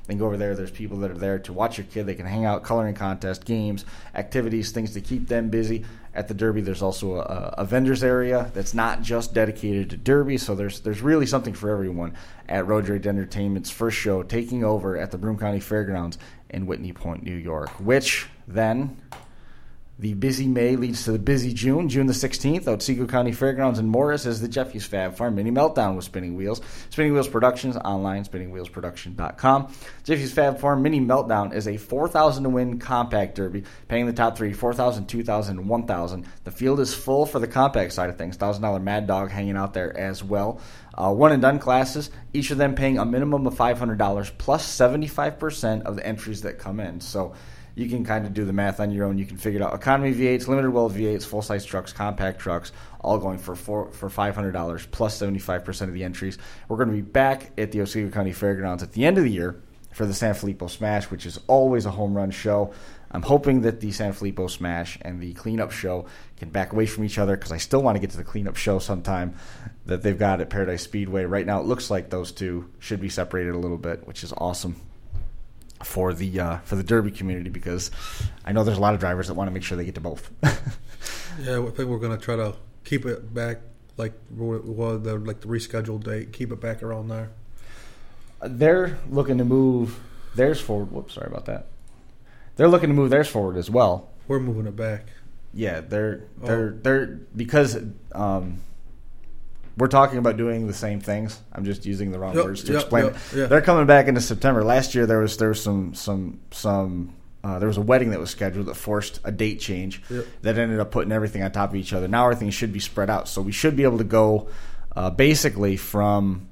They can go over there. There's people that are there to watch your kid. They can hang out, coloring contest, games, activities, things to keep them busy. At the Derby, there's also a, a vendors area that's not just dedicated to Derby, so there's there's really something for everyone at Road Rage Entertainment's first show, taking over at the Broome County Fairgrounds in Whitney Point, New York, which then the busy May leads to the busy June. June the sixteenth, Otsego County Fairgrounds in Morris is the Jeffy's Fab Farm Mini Meltdown with Spinning Wheels. Spinning Wheels Productions, online, spinning wheels production dot com. Jeffy's Fab Farm Mini Meltdown is a four thousand to win compact derby, paying the top three four thousand, two thousand, and one thousand. The field is full for the compact side of things. one thousand dollars Mad Dog hanging out there as well. Uh, one and done classes, each of them paying a minimum of five hundred dollars plus seventy-five percent of the entries that come in. So you can kind of do the math on your own. You can figure it out. Economy V eights, limited well V eights, full-size trucks, compact trucks, all going for four, for five hundred dollars plus seventy-five percent of the entries. We're going to be back at the Otsego County Fairgrounds at the end of the year for the San Filippo Smash, which is always a home run show. I'm hoping that the San Filippo Smash and the cleanup show can back away from each other because I still want to get to the cleanup show sometime that they've got at Paradise Speedway. Right now it looks like those two should be separated a little bit, which is awesome for the uh, for the Derby community, because I know there's a lot of drivers that want to make sure they get to both. Yeah, I think we're going to try to keep it back like well, the like the rescheduled date, keep it back around there. They're looking to move theirs forward. Whoops, sorry about that. They're looking to move theirs forward as well. We're moving it back. Yeah, they're they're oh. they're because um, we're talking about doing the same things. I'm just using the wrong yep, words to yep, explain yep, it. Yeah. They're coming back into September. Last year there was there was some some some uh, there was a wedding that was scheduled that forced a date change yep. that ended up putting everything on top of each other. Now everything should be spread out, so we should be able to go uh, basically from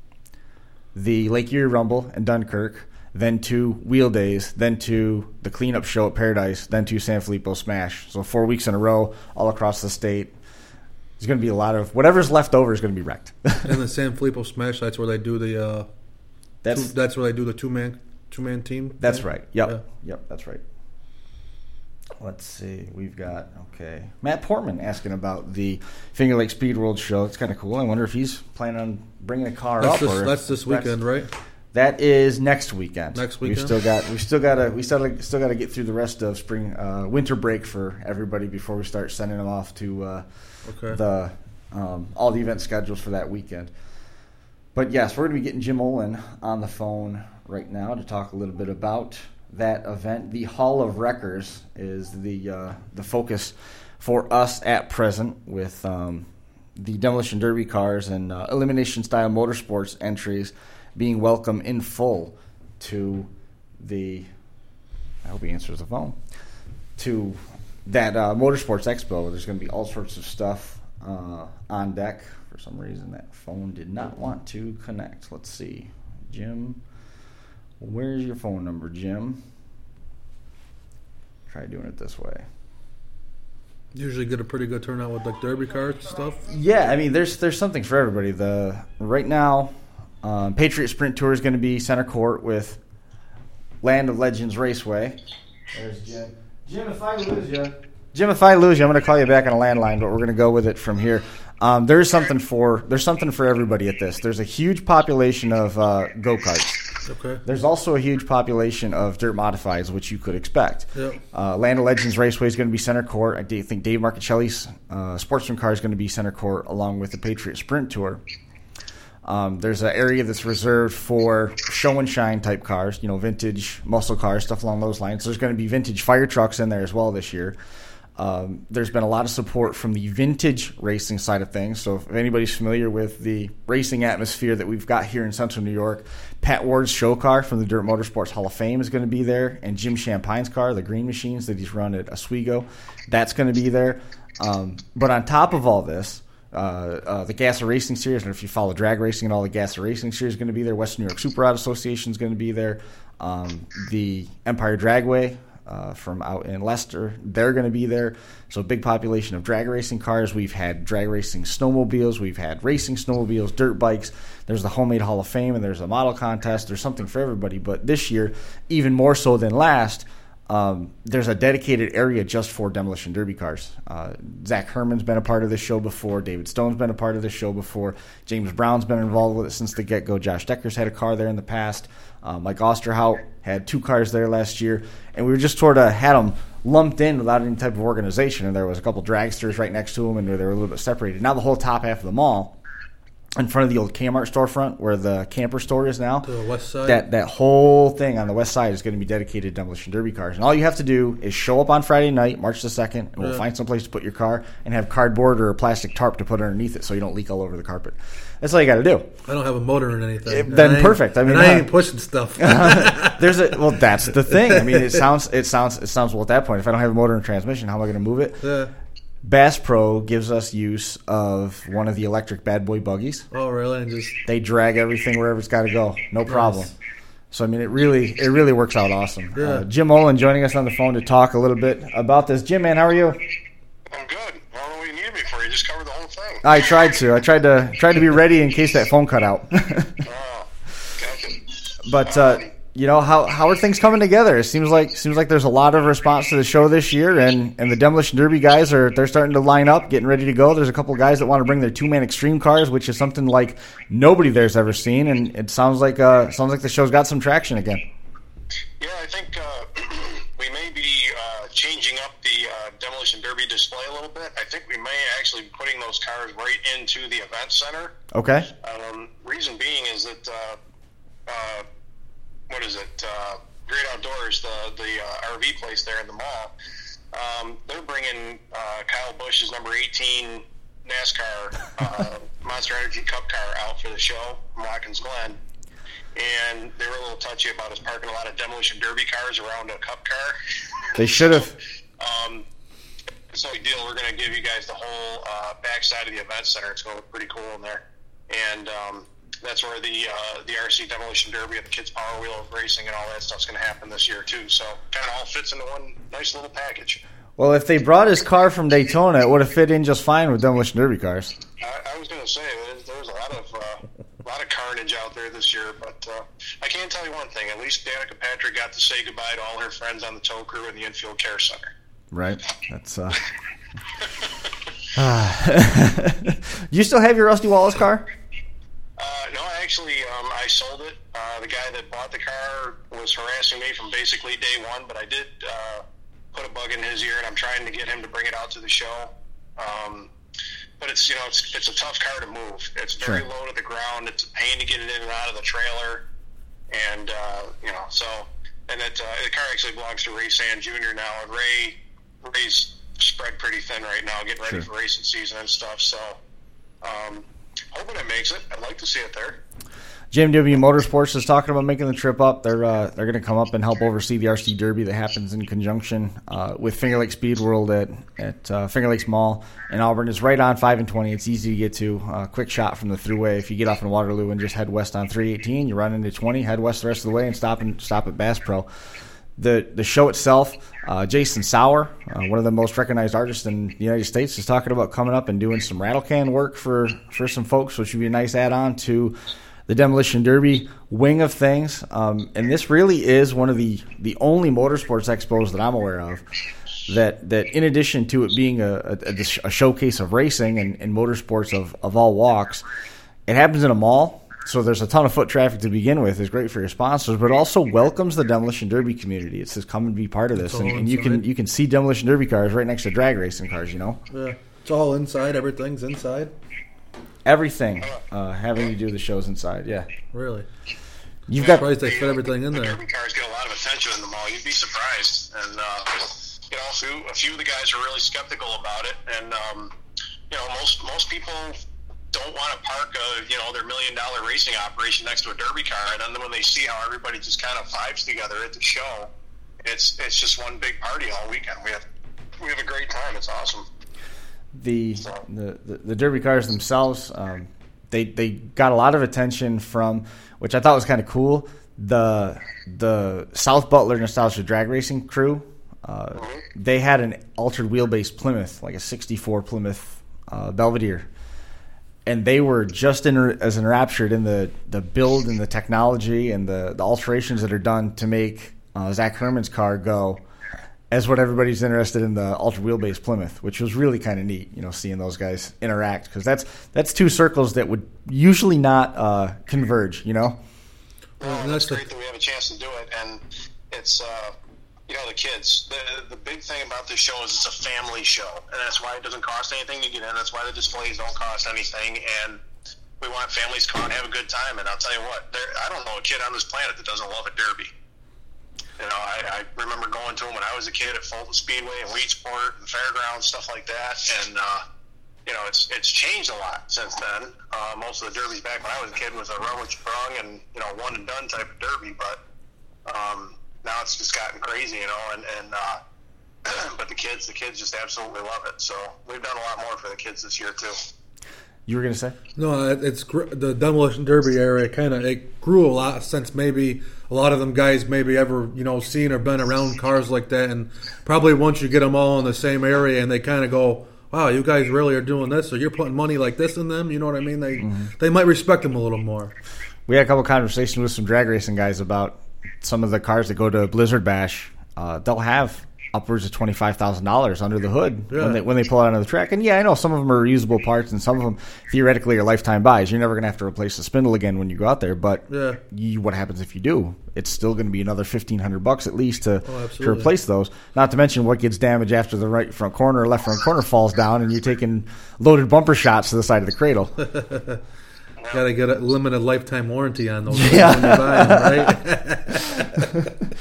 the Lake Erie Rumble and Dunkirk, then to Wheel Days, then to the cleanup show at Paradise, then to San Filippo Smash. So four weeks in a row, all across the state. There's going to be a lot of whatever's left over is going to be wrecked. And the San Filippo Smash, that's where they do the. Uh, that's two, that's where they do the two man two man team. That's thing? right. Yep. Yeah. Yep. That's right. Let's see. We've got okay. Matt Portman asking about the Finger Lake Speed World show. It's kind of cool. I wonder if he's planning on bringing a car that's up. This, or that's this weekend, right? That is next weekend. Next weekend. We've still got we still got to we still still got to get through the rest of spring uh, winter break for everybody before we start sending them off to uh, okay. the um, all the event schedules for that weekend. But yes, we're going to be getting Jim Olin on the phone right now to talk a little bit about that event. The Hall of Wreckers is the uh, the focus for us at present, with um, the Demolition Derby cars and uh, Elimination Style Motorsports entries being welcome in full to the, I hope he answers the phone, to that uh, Motorsports Expo. There's going to be all sorts of stuff uh, on deck. For some reason, that phone did not want to connect. Let's see. Jim, where's your phone number, Jim? Try doing it this way. Usually get a pretty good turnout with like derby cars and stuff. Yeah, I mean, there's there's something for everybody. The right now, um, Patriot Sprint Tour is going to be center court with Land of Legends Raceway. There's Jim. Jim, if I lose you, Jim, if I lose you, I'm going to call you back on a landline, but we're going to go with it from here. Um, there's something for there's something for everybody at this. There's a huge population of uh, go-karts. Okay. There's also a huge population of dirt modifieds, which you could expect. Yep. Uh, Land of Legends Raceway is going to be center court. I think Dave Marcichelli's uh, Sportsman car is going to be center court, along with the Patriot Sprint Tour. Um, there's an area that's reserved for show and shine type cars, you know, vintage muscle cars, stuff along those lines. So there's going to be vintage fire trucks in there as well this year. Um, there's been a lot of support from the vintage racing side of things. So if anybody's familiar with the racing atmosphere that we've got here in Central New York, Pat Ward's show car from the Dirt Motorsports Hall of Fame is going to be there, and Jim Champine's car, the Green Machines that he's run at Oswego, that's going to be there. Um, but on top of all this, uh, uh, the Gasser Racing Series, and if you follow drag racing and all, the Gasser Racing Series is going to be there. Western New York Super Rod Association is going to be there. Um, the Empire Dragway, Uh, from out in Leicester, they're going to be there. So big population of drag racing cars. We've had drag racing snowmobiles. We've had racing snowmobiles, dirt bikes. There's the Homemade Hall of Fame, and there's a model contest. There's something for everybody. But this year, even more so than last, Um, there's a dedicated area just for Demolition Derby cars. Uh, Zach Herman's been a part of this show before. David Stone's been a part of this show before. James Brown's been involved with it since the get-go. Josh Decker's had a car there in the past. Uh, Mike Osterhout had two cars there last year. And we were just sort of had them lumped in without any type of organization. And there was a couple dragsters right next to them, and they were a little bit separated. Now the whole top half of the mall, in front of the old Kmart storefront where the camper store is now, To the west side? that that whole thing on the west side is going to be dedicated to Demolition Derby cars. And all you have to do is show up on Friday night, March the second, and we'll Yeah. find some place to put your car and have cardboard or a plastic tarp to put underneath it so you don't leak all over the carpet. That's all you got to do. I don't have a motor in anything. Eh, And then I ain't- perfect. I mean, and I uh, ain't pushing stuff. There's a well, that's the thing. I mean, it sounds it sounds it sounds well at that point. If I don't have a motor and transmission, how am I going to move it? Yeah. Bass Pro gives us use of one of the electric bad boy buggies. Oh, really? And just They drag everything wherever it's got to go, no problem. So I mean, it really it really works out awesome. Yeah. Uh, Jim Olin joining us on the phone to talk a little bit about this. Jim, man, how are you? I'm good. I don't know what you needed me for. You just covered the whole thing. I tried to. I tried to tried to be ready in case that phone cut out. Oh, gotcha. But uh, you know, how how are things coming together? It seems like seems like there's a lot of response to the show this year, and, and the Demolition Derby guys are they're starting to line up, getting ready to go. There's a couple guys that want to bring their two man extreme cars, which is something like nobody there's ever seen, and it sounds like uh sounds like the show's got some traction again. Yeah, I think uh, we may be uh, changing up the uh, Demolition Derby display a little bit. I think we may actually be putting those cars right into the event center. Okay. Um, reason being is that, uh, uh, what is it, uh, Great Outdoors, the, the uh, R V place there in the mall, um, they're bringing uh, Kyle Busch's number eighteen NASCAR uh, Monster Energy Cup car out for the show from Watkins Glen. And they were a little touchy about us parking a lot of Demolition Derby cars around a Cup car. They should have. Um, it's no big deal. We're going to give you guys the whole uh, backside of the event center. It's going to look pretty cool in there. And um, that's where the uh, the R C Demolition Derby and the Kids Power Wheel Racing and all that stuff's going to happen this year, too. So kind of all fits into one nice little package. Well, if they brought his car from Daytona, it would have fit in just fine with Demolition Derby cars. I, I was going to say, there's, there was a lot of uh, a lot of carnage out there this year, but uh, I can tell you one thing. At least Danica Patrick got to say goodbye to all her friends on the tow crew in the infield care center. Right. That's uh. You still have your Rusty Wallace car? Uh, no, actually, um, I sold it. Uh, the guy that bought the car was harassing me from basically day one, but I did uh, put a bug in his ear, and I'm trying to get him to bring it out to the show. Um, but it's you know it's it's a tough car to move. It's very Sure. low to the ground. It's a pain to get it in and out of the trailer, and uh, you know so and it, uh, the car actually belongs to Ray Sand Junior now. And Ray Ray's spread pretty thin right now, getting ready Sure. for racing season and stuff. So um, hoping it makes it. I'd like to see it there. J M W Motorsports is talking about making the trip up. They're uh, they're going to come up and help oversee the R C Derby that happens in conjunction uh, with Finger Lakes Speed World at at uh, Finger Lakes Mall in Auburn. It's right on five and twenty. It's easy to get to. Uh, quick shot from the thruway. If you get off in Waterloo and just head west on three eighteen, you run into twenty, head west the rest of the way, and stop and stop at Bass Pro. The the show itself, uh, Jason Sauer, uh, one of the most recognized artists in the United States, is talking about coming up and doing some rattle can work for, for some folks, which would be a nice add-on to the Demolition Derby wing of things. Um, and this really is one of the, the only motorsports expos that I'm aware of that, that in addition to it being a, a, a showcase of racing and, and motorsports of, of all walks, it happens in a mall. So there's a ton of foot traffic to begin with. It's great for your sponsors, but also welcomes the Demolition Derby community. It says, come and be part of this. It's And, all and you can inside. you can see Demolition Derby cars right next to drag racing cars, you know? Yeah. It's all inside. Everything's inside. Everything uh, having to do with the shows inside, yeah. Really. You've I'm got surprised they fit everything in the there. Derby cars get a lot of attention in the mall. You'd be surprised. And, uh, you know, a few, a few of the guys are really skeptical about it. And, um, you know, most most people don't want to park a, you know, their million-dollar racing operation next to a Derby car. And then when they see how everybody just kind of vibes together at the show, it's it's just one big party all weekend. We have we have a great time. It's awesome. the the, the, the Derby cars themselves, um, they they got a lot of attention from, which I thought was kind of cool, the the South Butler Nostalgia Drag Racing crew. Uh, they had an altered wheelbase Plymouth, like a sixty-four Plymouth uh, Belvedere. And they were just in, as enraptured in the, the build and the technology and the, the alterations that are done to make uh, Zach Herman's car go as what everybody's interested in the ultra wheelbase Plymouth, which was really kind of neat, you know, seeing those guys interact, because that's that's two circles that would usually not uh, converge, you know. Well, and that's great that we have a chance to do it, and it's uh, you know, the kids. The the big thing about this show is it's a family show, and that's why it doesn't cost anything to get in. That's why the displays don't cost anything, and we want families to come out and have a good time. And I'll tell you what, there, I don't know a kid on this planet that doesn't love a derby. You know, I, I remember going to them when I was a kid at Fulton Speedway and Weedsport and Fairgrounds, stuff like that. And, uh, you know, it's it's changed a lot since then. Uh, most of the derbies back when I was a kid was a rubber sprung and, you know, one and done type of derby. But um, now it's just gotten crazy, you know. And, and uh, but the kids, the kids just absolutely love it. So we've done a lot more for the kids this year, too. You were going to say? No, it's the Demolition Derby area. Kind of it grew a lot since maybe a lot of them guys maybe ever you know seen or been around cars like that, and probably once you get them all in the same area and they kind of go, "Wow, you guys really are doing this, so you're putting money like this in them." You know what I mean? They mm-hmm. they might respect them a little more. We had a couple of conversations with some drag racing guys about some of the cars that go to Blizzard Bash. Uh, they'll have upwards of twenty-five thousand dollars under the hood yeah. when they when they pull it out of the track. And yeah, I know some of them are reusable parts, and some of them theoretically are lifetime buys. You're never going to have to replace the spindle again when you go out there. But yeah. you, what happens if you do? It's still going to be another fifteen hundred bucks at least to oh, to replace those. Not to mention what gets damaged after the right front corner or left front corner falls down, and you're taking loaded bumper shots to the side of the cradle. Got to get a limited lifetime warranty on those. Yeah. When you buy them, right?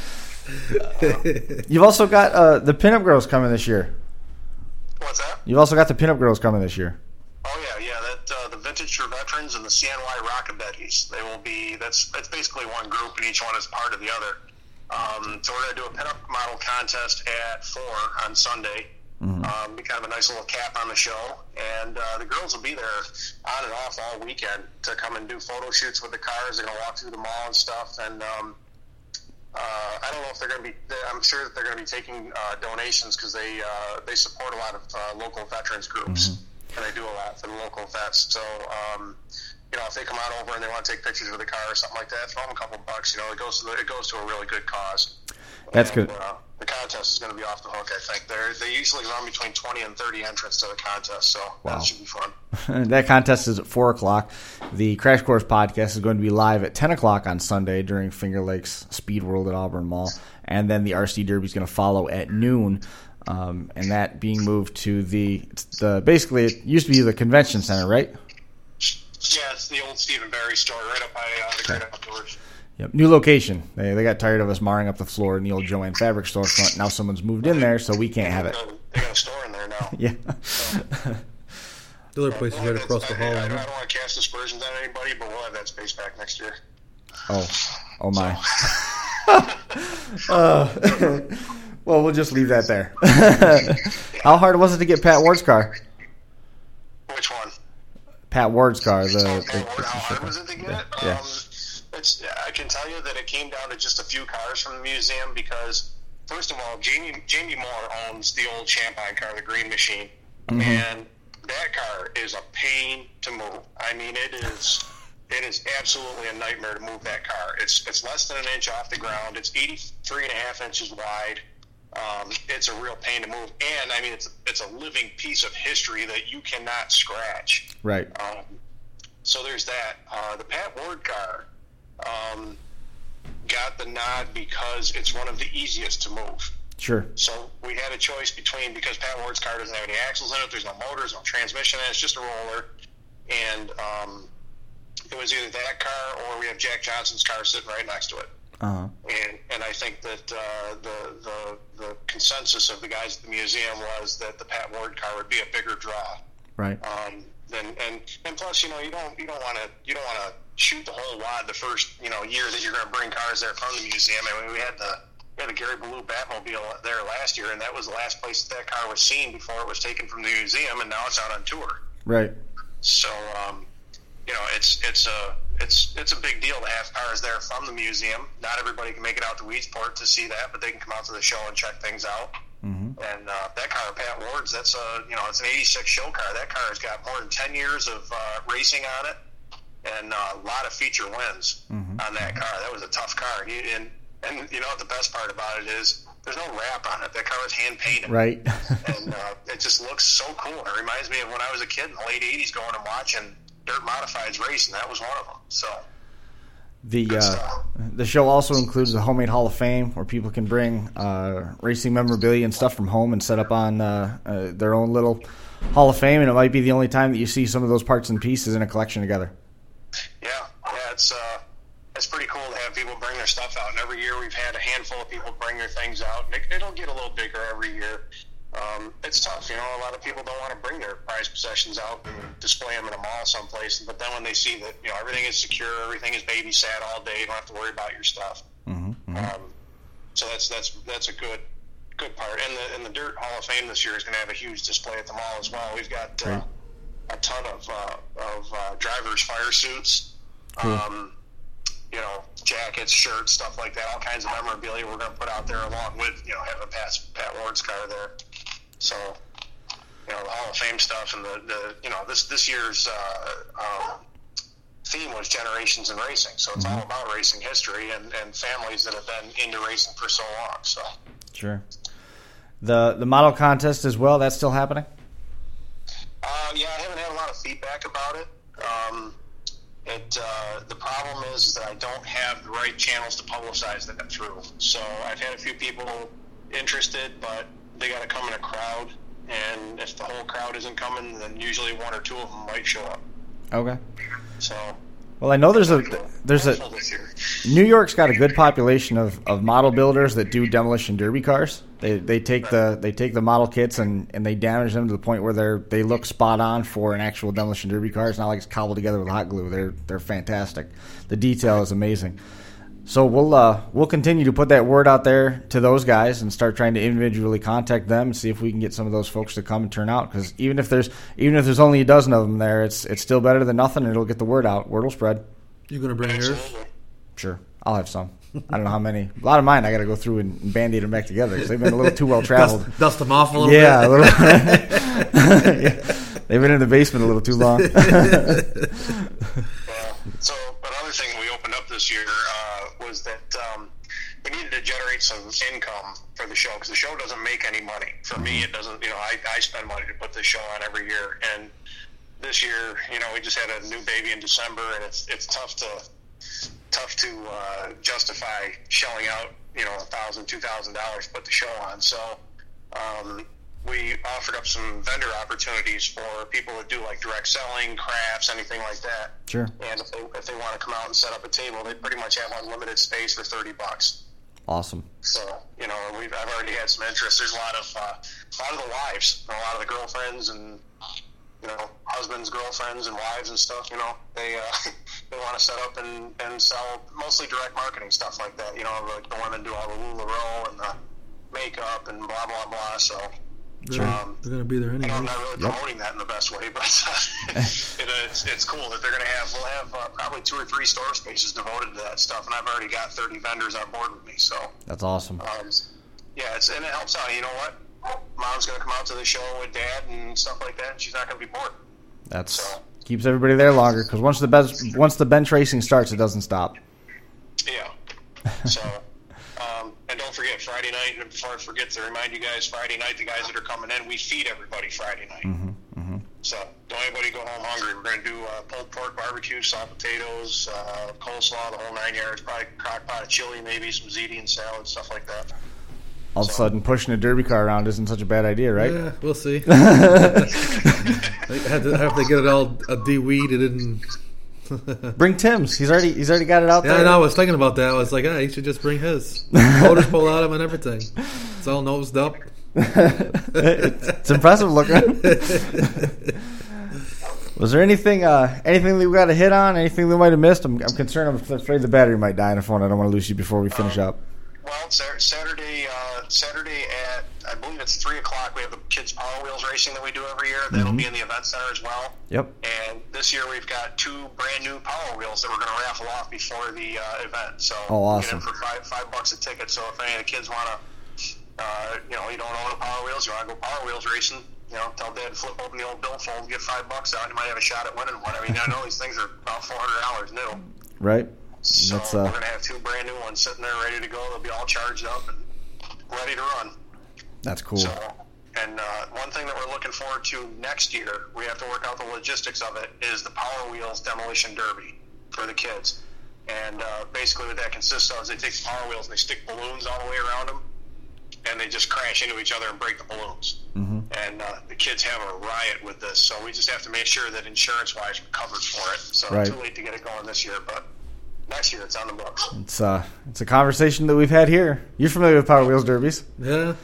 You've also got uh, the pinup girls coming this year. What's that? You've also got the pinup girls coming this year. Oh yeah, yeah. That uh, the Vintage for Veterans and the C N Y Rockabetties. They will be. That's that's basically one group, and each one is part of the other. Um, so we're going to do a pinup model contest at four on Sunday. Mm-hmm. Um, be kind of a nice little cap on the show, and uh, the girls will be there on and off all weekend to come and do photo shoots with the cars. They're going to walk through the mall and stuff, and um, uh, I don't know if they're going to be. I'm sure that they're going to be taking uh, donations because they uh, they support a lot of uh, local veterans groups, mm-hmm. and they do a lot for the local vets. So um, you know, if they come out over and they want to take pictures with the car or something like that, throw them a couple bucks. You know, it goes to the, it goes to a really good cause. That's and, good. Uh, the contest is going to be off the hook, I think. They're, they usually run between twenty and thirty entrants to the contest, so wow. That should be fun. That contest is at four o'clock. The Crash Course podcast is going to be live at ten o'clock on Sunday during Finger Lakes Speed World at Auburn Mall. And then the R C Derby is going to follow at noon, um, and that being moved to the, the – basically it used to be the convention center, right? Yeah, it's the old Stephen Barry store right up by uh, the Great Outdoors. Yep, new location. They they got tired of us marring up the floor in the old Joanne Fabric store front. Now someone's moved in there, so we can't have it. They got a store in there now. Yeah. So, the other place is right across the hall. I, I, I don't want to cast aspersions on anybody, but we'll have that space back next year. Oh, oh my. uh, well, we'll just leave that there. How hard was it to get Pat Ward's car? Which one? Pat Ward's car. The, oh, Pat the, Ward, the how hard was it to get? Yeah. Um, It's, I can tell you that it came down to just a few cars from the museum because, first of all, Jamie Jamie Moore owns the old Champagne car, the Green Machine, mm-hmm. and that car is a pain to move. I mean, it is it is absolutely a nightmare to move that car. It's it's less than an inch off the ground. It's eighty-three and a half inches wide. Um, it's a real pain to move, and I mean, it's it's a living piece of history that you cannot scratch. Right. Um, so there's that. Uh, the Pat Ward car. Um, got the nod because it's one of the easiest to move. Sure. So we had a choice between, because Pat Ward's car doesn't have any axles in it, there's no motors, no transmission in it, it's just a roller. And um, it was either that car or we have Jack Johnson's car sitting right next to it. Uh-huh. And and I think that uh, the, the the consensus of the guys at the museum was that the Pat Ward car would be a bigger draw. Right. Um, and, and and plus, you know, you don't you don't want to you don't want to shoot the whole wad the first you know year that you're going to bring cars there from the museum. I mean, we had the we had the Gary Ballou Batmobile there last year, and that was the last place that, that car was seen before it was taken from the museum, and now it's out on tour. Right. So, um, you know, it's it's a it's it's a big deal to have cars there from the museum. Not everybody can make it out to Weedsport to see that, but they can come out to the show and check things out. Mm-hmm. And uh, that car, Pat Ward's, that's a you know it's an eighty-six show car. That car has got more than ten years of uh, racing on it, and uh, a lot of feature wins mm-hmm. on that car. That was a tough car. He, and and you know what the best part about it is, there's no wrap on it. That car is hand painted, Right. and uh, it just looks so cool. It reminds me of when I was a kid in the late eighties, going and watching dirt modifieds racing. That was one of them. So. The uh, the show also includes the Homemade Hall of Fame, where people can bring uh, racing memorabilia and stuff from home and set up on uh, uh, their own little Hall of Fame, and it might be the only time that you see some of those parts and pieces in a collection together. Yeah, yeah, it's uh, it's pretty cool to have people bring their stuff out, and every year we've had a handful of people bring their things out. It, it'll get a little bigger every year. Um, it's tough, you know. A lot of people don't want to bring their prized possessions out and display them in a mall someplace. But then when they see that, you know, everything is secure, everything is babysat all day, you don't have to worry about your stuff. Mm-hmm, mm-hmm. Um, so that's that's that's a good good part. And the and the Dirt Hall of Fame this year is going to have a huge display at the mall as well. We've got uh, Right. a ton of uh, of uh, drivers' fire suits. Cool. Um, you know, jackets, shirts, stuff like that. All kinds of memorabilia we're going to put out there, along with, you know, having Pat Pat Ward's car there. So, you know, the Hall of Fame stuff, and the, the you know, this this year's uh, um, theme was Generations in Racing. So it's Mm-hmm. all about racing history and, and families that have been into racing for so long. So Sure. The the model contest as well, that's still happening? Uh, yeah, I haven't had a lot of feedback about it. Um, it uh, the problem is that I don't have the right channels to publicize that through. So I've had a few people interested, but they got to come in a crowd, and if the whole crowd isn't coming, then usually one or two of them might show up. Okay. So. Well, I know there's a there's a New York's got a good population of, of model builders that do demolition derby cars. They they take the they take the model kits and, and they damage them to the point where they're they look spot on for an actual demolition derby car. It's not like it's cobbled together with hot glue. They're they're fantastic. The detail is amazing. So we'll uh, we'll continue to put that word out there to those guys and start trying to individually contact them and see if we can get some of those folks to come and turn out. Because even if there's even if there's only a dozen of them there, it's it's still better than nothing. And it'll get the word out. Word will spread. You gonna bring yours? Absolutely. Sure, I'll have some. I don't know how many. A lot of mine I got to go through and band-aid them back together because they've been a little too well traveled. Dust, dust them off a little Yeah, bit. a little. Yeah. They've been in the basement a little too long. Yeah. So another thing we opened up this year uh, was that um, we needed to generate some income for the show, because the show doesn't make any money. For me, it doesn't. You know, I, I spend money to put this show on every year, and this year, you know, we just had a new baby in December, and it's it's tough to tough to uh, justify shelling out, you know, a thousand, two thousand dollars to put the show on. So. Um, we offered up some vendor opportunities for people that do like direct selling, crafts, anything like that. Sure. And if they if they want to come out and set up a table, they pretty much have unlimited space for thirty bucks. Awesome. So, you know, we've I've already had some interest. There's a lot of uh, a lot of the wives, and a lot of the girlfriends, and you know, husbands, girlfriends, and wives and stuff. You know, they uh, they want to set up and, and sell mostly direct marketing stuff like that. You know, like the women do all the LuLaRoe and the makeup and blah blah blah. So. They're, Um, they're gonna be there You know, I'm anyway. not really Yep. promoting that in the best way, but uh, it, uh, it's, it's cool that they're going to have, we'll have uh, probably two or three store spaces devoted to that stuff, and I've already got thirty vendors on board with me, so, That's awesome. um, yeah, it's, and it helps out. You know what? Mom's going to come out to the show with Dad and stuff like that, and she's not going to be bored. That's So. keeps everybody there longer because once the bench once the bench racing starts, it doesn't stop. Yeah. So, um, and don't forget Friday night. And before I forget to remind you guys, Friday night, the guys that are coming in, we feed everybody Friday night. Mm-hmm, mm-hmm. So don't anybody go home hungry. We're going to do uh, pulled pork barbecue, salt potatoes, uh, coleslaw, the whole nine yards. Probably a crock pot of chili, maybe some ziti and salad, stuff like that. All of a So- sudden, pushing a derby car around isn't such a bad idea, right? Yeah, we'll see. They have to, have to get it all uh, de-weeded and. Bring Tim's. He's already he's already got it out Yeah, there. I know. I was thinking about that. I was like, ah, he should just bring his. Motors pull out of him and everything. It's all nosed up. it's, it's impressive looking. Was there anything uh, anything that we got to hit on? Anything we might have missed? I'm, I'm concerned. I'm afraid the battery might die on the phone. I don't want to lose you before we finish up. Well, Sat- Saturday, uh, Saturday at I believe it's three o'clock. We have the kids Power Wheels racing that we do every year. That'll Mm-hmm. be in the event center as well. Yep. And this year we've got two brand new Power Wheels that we're going to raffle off before the uh, event. So Oh, awesome. get in for five five bucks a ticket. So if any of the kids want to, uh, you know, you don't own a Power Wheels, you want to go Power Wheels racing, you know, tell Dad to flip open the old billfold, get five bucks out, and you might have a shot at winning one. I mean, I know these things are about four hundred dollars new. Right. So That's, uh, we're going to have two brand new ones sitting there ready to go. They'll be all charged up, and ready to run. That's cool. So, and uh, one thing that we're looking forward to next year, we have to work out the logistics of it, is the Power Wheels Demolition Derby for the kids. And uh, basically what that consists of is they take the Power Wheels and they stick balloons all the way around them, and they just crash into each other and break the balloons. Mm-hmm. And uh, the kids have a riot with this, so we just have to make sure that insurance-wise we're covered for it. So right. Too late to get it going this year, but next year it's on the books. It's uh, it's a conversation that we've had here. You're familiar with Power Wheels derbies? Yeah.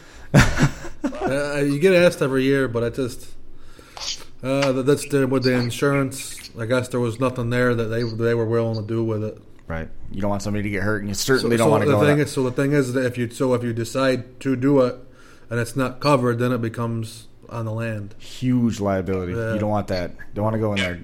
uh, you get asked every year, but I just uh, that's the, with the insurance. I guess there was nothing there that they they were willing to do with it. Right. You don't want somebody to get hurt, and you certainly so, don't so want to the go. Thing that. is, so the thing is that if you so if you decide to do it and it's not covered, then it becomes on the land. Huge liability. Yeah. You don't want that. Don't want to go in Yeah. there.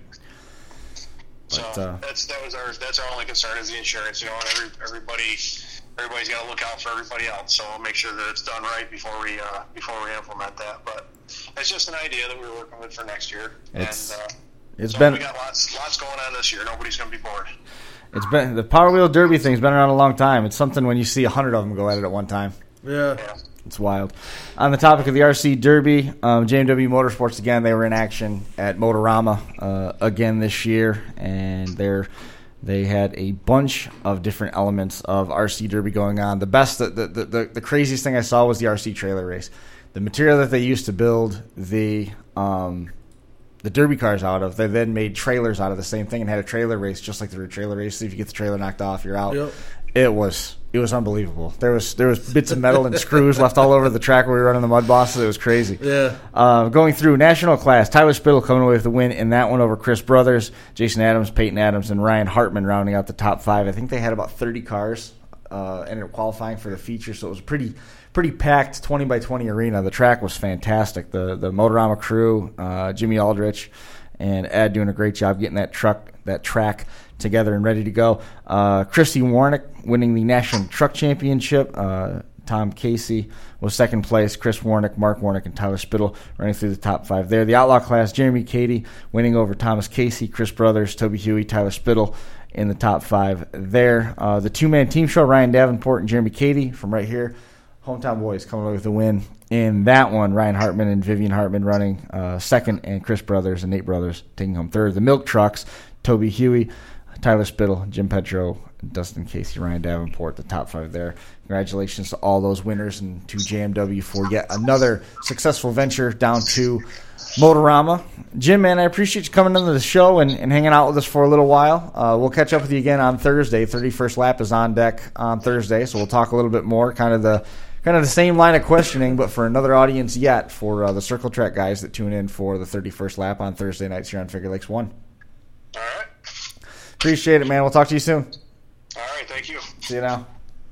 So But, uh, that's that was our that's our only concern is the insurance. You know, and every, everybody everybody's got to look out for everybody else. So we'll make sure that it's done right before we uh, before we implement that. But it's just an idea that we were working with for next year. It's- and uh, It's so been we got lots lots going on this year. Nobody's going to be bored. it's been the Power Wheel Derby thing's been around a long time. It's something when you see a hundred of them go at it at one time. Yeah. Yeah. It's wild. On the topic of the R C Derby, um, J M W Motorsports, again, they were in action at Motorama uh, again this year, and they're, they had a bunch of different elements of R C Derby going on. The best, the, the, the, the craziest thing I saw was the R C trailer race. The material that they used to build the um, the Derby cars out of, they then made trailers out of the same thing and had a trailer race just like the rear trailer race. So if you get the trailer knocked off, you're out. Yep. It was it was unbelievable. There was there was bits of metal and screws left all over the track where we were running the mud bosses. It was crazy. Yeah. Uh, going through national class, Tyler Spittle coming away with the win in that one over Chris Brothers, Jason Adams, Peyton Adams, and Ryan Hartman rounding out the top five. I think they had about thirty cars uh, ended up qualifying for the feature, so it was a pretty pretty packed twenty by twenty arena. The track was fantastic. The the Motorama crew, uh, Jimmy Aldrich and Ed doing a great job getting that truck that track together and ready to go. Uh, Christy Warnick winning the National Truck Championship. Uh, Tom Casey was second place. Chris Warnick, Mark Warnick, and Tyler Spittle running through the top five there. The Outlaw class, Jeremy Cady winning over Thomas Casey, Chris Brothers, Toby Huey, Tyler Spittle in the top five there. Uh, the two-man team show, Ryan Davenport and Jeremy Cady from right here. Hometown boys coming away with the win in that one. Ryan Hartman and Vivian Hartman running uh, second, and Chris Brothers and Nate Brothers taking home third. The Milk Trucks, Toby Huey, Tyler Spittle, Jim Petro, Dustin Casey, Ryan Davenport, the top five there. Congratulations to all those winners and to J M W for yet another successful venture down to Motorama. Jim, man, I appreciate you coming into the show and, and hanging out with us for a little while. Uh, we'll catch up with you again on Thursday. thirty-first lap is on deck on Thursday, so we'll talk a little bit more, kind of the kind of the same line of questioning, but for another audience yet for uh, the Circle Track guys that tune in for the thirty-first lap on Thursday nights here on Figure Lakes one. All right. Appreciate it, man. We'll talk to you soon. All right. Thank you. See you now.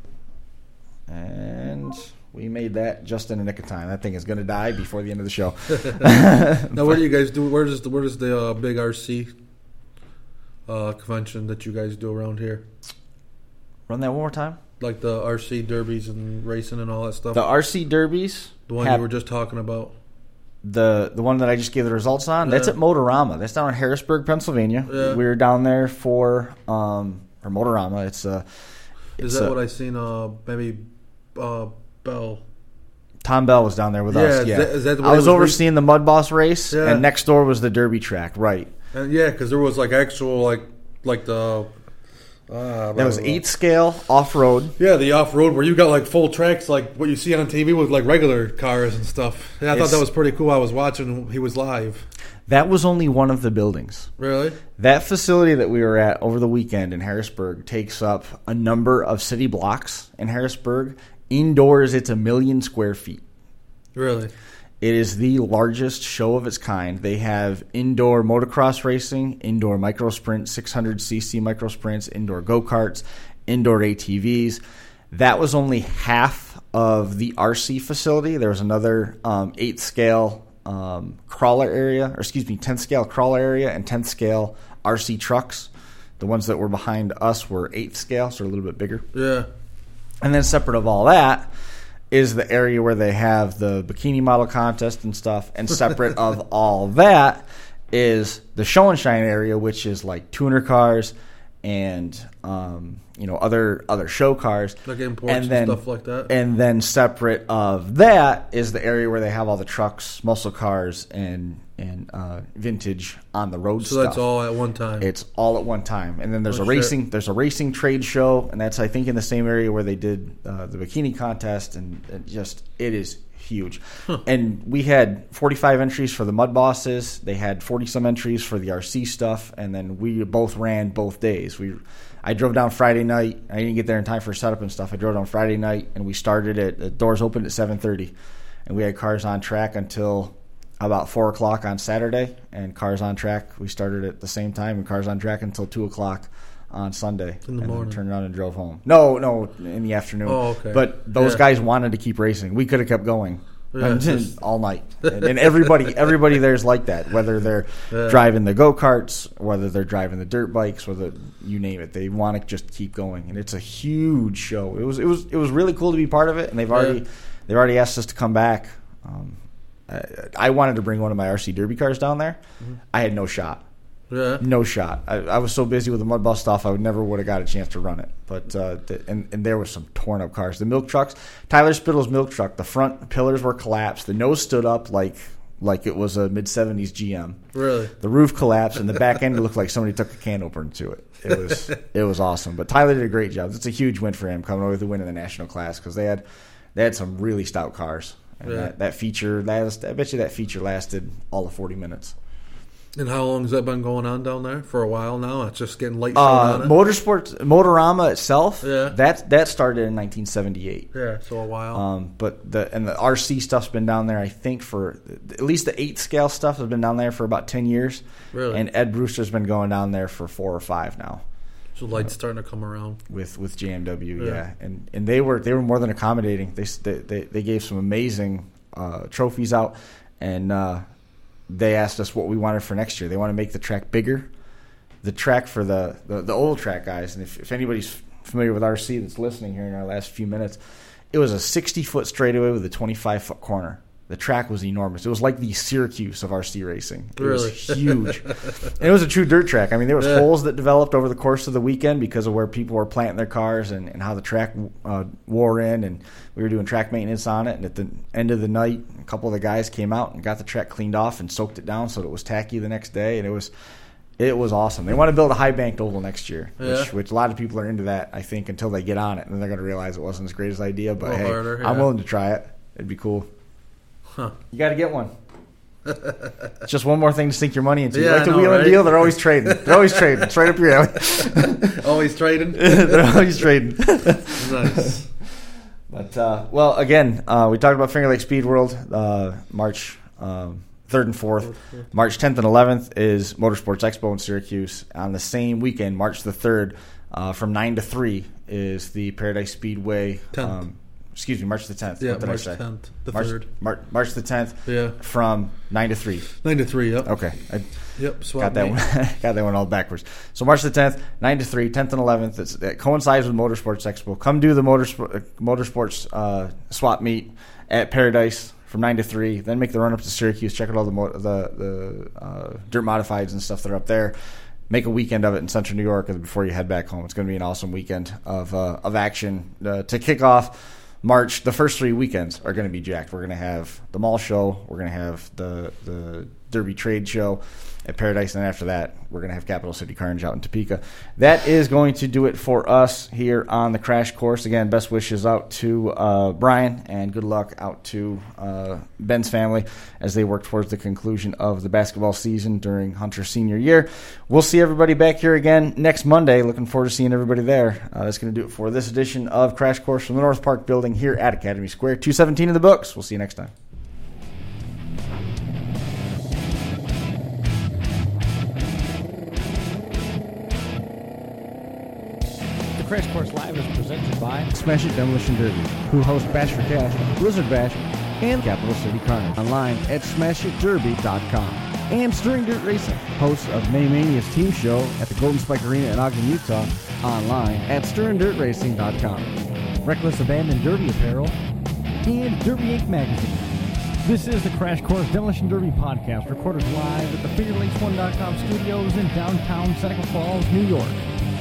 And we made that just in the nick of time. That thing is going to die before the end of the show. Now, where do you guys do? Where does the where does the uh, big R C uh, convention that you guys do around here? Run that one more time. Like the R C derbies and racing and all that stuff. The R C Derbies. the one have- you were just talking about. The the one that I just gave the results on, that's Yeah. at Motorama. That's down in Harrisburg, Pennsylvania. Yeah. We were down there for um for Motorama. It's uh Is it's, that uh, what I seen? Uh, maybe uh, Bell. Tom Bell was down there with Yeah, us. is Yeah, that- is that the I way it was was overseeing the Mud Boss race, Yeah. and next door was the Derby track. Right, And yeah, because there was like actual like like the. Uh, that was eight scale off road. Yeah, the off road where you got like full tracks, like what you see on T V with like regular cars and stuff. Yeah, I It's- thought that was pretty cool. I was watching; he was live. That was only one of the buildings. Really? That facility that we were at over the weekend in Harrisburg takes up a number of city blocks in Harrisburg. Indoors, it's a million square feet. Really? It is the largest show of its kind. They have indoor motocross racing, indoor micro sprint, six hundred c c micro sprints, indoor go-karts, indoor A T Vs. That was only half of the R C facility. There was another um, eighth scale um, crawler area, or excuse me, tenth scale crawler area and tenth scale R C trucks. The ones that were behind us were eighth scale, so a little bit bigger. Yeah. And then separate of all that is the area where they have the bikini model contest and stuff. And separate of all that is the show and shine area, which is like tuner cars and um, you know other other show cars, like imports and, then, and stuff like that. And then separate of that is the area where they have all the trucks, muscle cars, and and uh, vintage on the road so stuff. that's all at one time. It's all at one time, and then there's Oh, a shit. racing there's a racing trade show, and that's I think in the same area where they did uh, the bikini contest, and, and just it is huge. Huh. And we had forty-five entries for the Mud Bosses. They had forty some entries for the R C stuff, and then we both ran both days. We I drove down Friday night. I didn't get there in time for setup and stuff. I drove down Friday night, and we started at the doors opened at seven thirty, and we had cars on track until about four o'clock on Saturday, and cars on track. We started at the same time, and cars on track until two o'clock on Sunday. In the and morning. then turned around and drove home. No, no, in the afternoon. Oh, okay. But those Yeah. guys wanted to keep racing. We could have kept going. Yeah, it's just- all night, and, and everybody, everybody there's like that. Whether they're Yeah. driving the go karts, whether they're driving the dirt bikes, whether you name it, they want to just keep going. And it's a huge show. It was, it was, it was really cool to be part of it. And they've already, Yeah. they've already asked us to come back. Um, I, I wanted to bring one of my R C Derby cars down there. Mm-hmm. I had no shot. yeah. No shot. I, I was so busy with the mud bus stuff, I would never would have got a chance to run it. But uh, the, and and there was some torn up cars. The milk trucks, Tyler Spittle's milk truck. The front pillars were collapsed. The nose stood up like like it was a mid seventies G M. Really? The roof collapsed, and the back end looked like somebody took a can opener to it. It was it was awesome. But Tyler did a great job. It's a huge win for him coming away with the win in the national class because they had they had some really stout cars. And Yeah. that, that feature last, I bet you that feature lasted all of forty minutes. And how long has that been going on down there? For a while now? It's just getting light Uh, on it? Motorsports, Motorama itself, Yeah. that that started in nineteen seventy-eight. Yeah, so a while. Um, but the and the R C stuff's been down there, I think, for at least the eight scale stuff has been down there for about ten years. Really? And Ed Brewster's been going down there for four or five now so light's starting to come around. with, with J M W. Yeah. Yeah, and and they were they were more than accommodating. They they they, they gave some amazing uh, trophies out, and uh, they asked us what we wanted for next year. They want to make the track bigger. The track for the, the, the old track guys, and if, if anybody's familiar with R C that's listening here in our last few minutes, it was a sixty-foot straightaway with a twenty-five-foot corner. The track was enormous. It was like the Syracuse of R C racing. It Really? was huge. And it was a true dirt track. I mean, there was Yeah. holes that developed over the course of the weekend because of where people were planting their cars and, and how the track uh, wore in, and we were doing track maintenance on it. And at the end of the night, a couple of the guys came out and got the track cleaned off and soaked it down so that it was tacky the next day, and it was it was awesome. They want to build a high banked oval next year, Yeah. which, which a lot of people are into that, I think, until they get on it, and then they're going to realize it wasn't as great as idea. But A little hey, harder, I'm yeah. willing to try it. It'd be cool. Huh. You got to get one. It's just one more thing to sink your money into. You Yeah, like I the know, wheel and right? deal? They're always trading. They're always trading. It's right up your alley. Always trading? They're always trading. Nice. But uh, well, again, uh, we talked about Finger Lake Speed World, uh, March um, third and fourth. March tenth and eleventh is Motorsports Expo in Syracuse. On the same weekend, March the third, uh, from nine to three is the Paradise Speedway. tenth. Um, excuse me, March the tenth. Yeah, What did I March say? tenth, the March, third. Mar- March the tenth. Yeah. From nine to three. nine to three, yep. Okay. I, Yep, swap Got that me. one. Got that one all backwards. So March the tenth, nine to three, tenth and eleventh. It's, it coincides with Motorsports Expo. Come do the motorsport, uh, motorsports uh, swap meet at Paradise from nine to three. Then make the run up to Syracuse. Check out all the mo- the the uh, dirt modifieds and stuff that are up there. Make a weekend of it in Central New York before you head back home. It's going to be an awesome weekend of uh, of action uh, to kick off March. The first three weekends are going to be jacked. We're going to have the mall show. We're going to have the the Derby trade show at Paradise, and then after that, we're going to have Capital City Carnage out in Topeka. That is going to do it for us here on the Crash Course. Again, best wishes out to uh, Brian, and good luck out to uh, Ben's family as they work towards the conclusion of the basketball season during Hunter's senior year. We'll see everybody back here again next Monday. Looking forward to seeing everybody there. Uh, that's going to do it for this edition of Crash Course from the North Park building here at Academy Square. two seventeen in the books. We'll see you next time. The Crash Course Live is presented by Smash It Demolition Derby, who host Bash for Cash, Blizzard Bash, and Capital City Carnage. Online at smash it derby dot com. And Stirring Dirt Racing, hosts of May Mania's team show at the Golden Spike Arena in Ogden, Utah. Online at stirring dirt racing dot com. Reckless Abandon Derby Apparel, and Derby Inc Magazine. This is the Crash Course Demolition Derby podcast, recorded live at the finger lakes one dot com studios in downtown Seneca Falls, New York.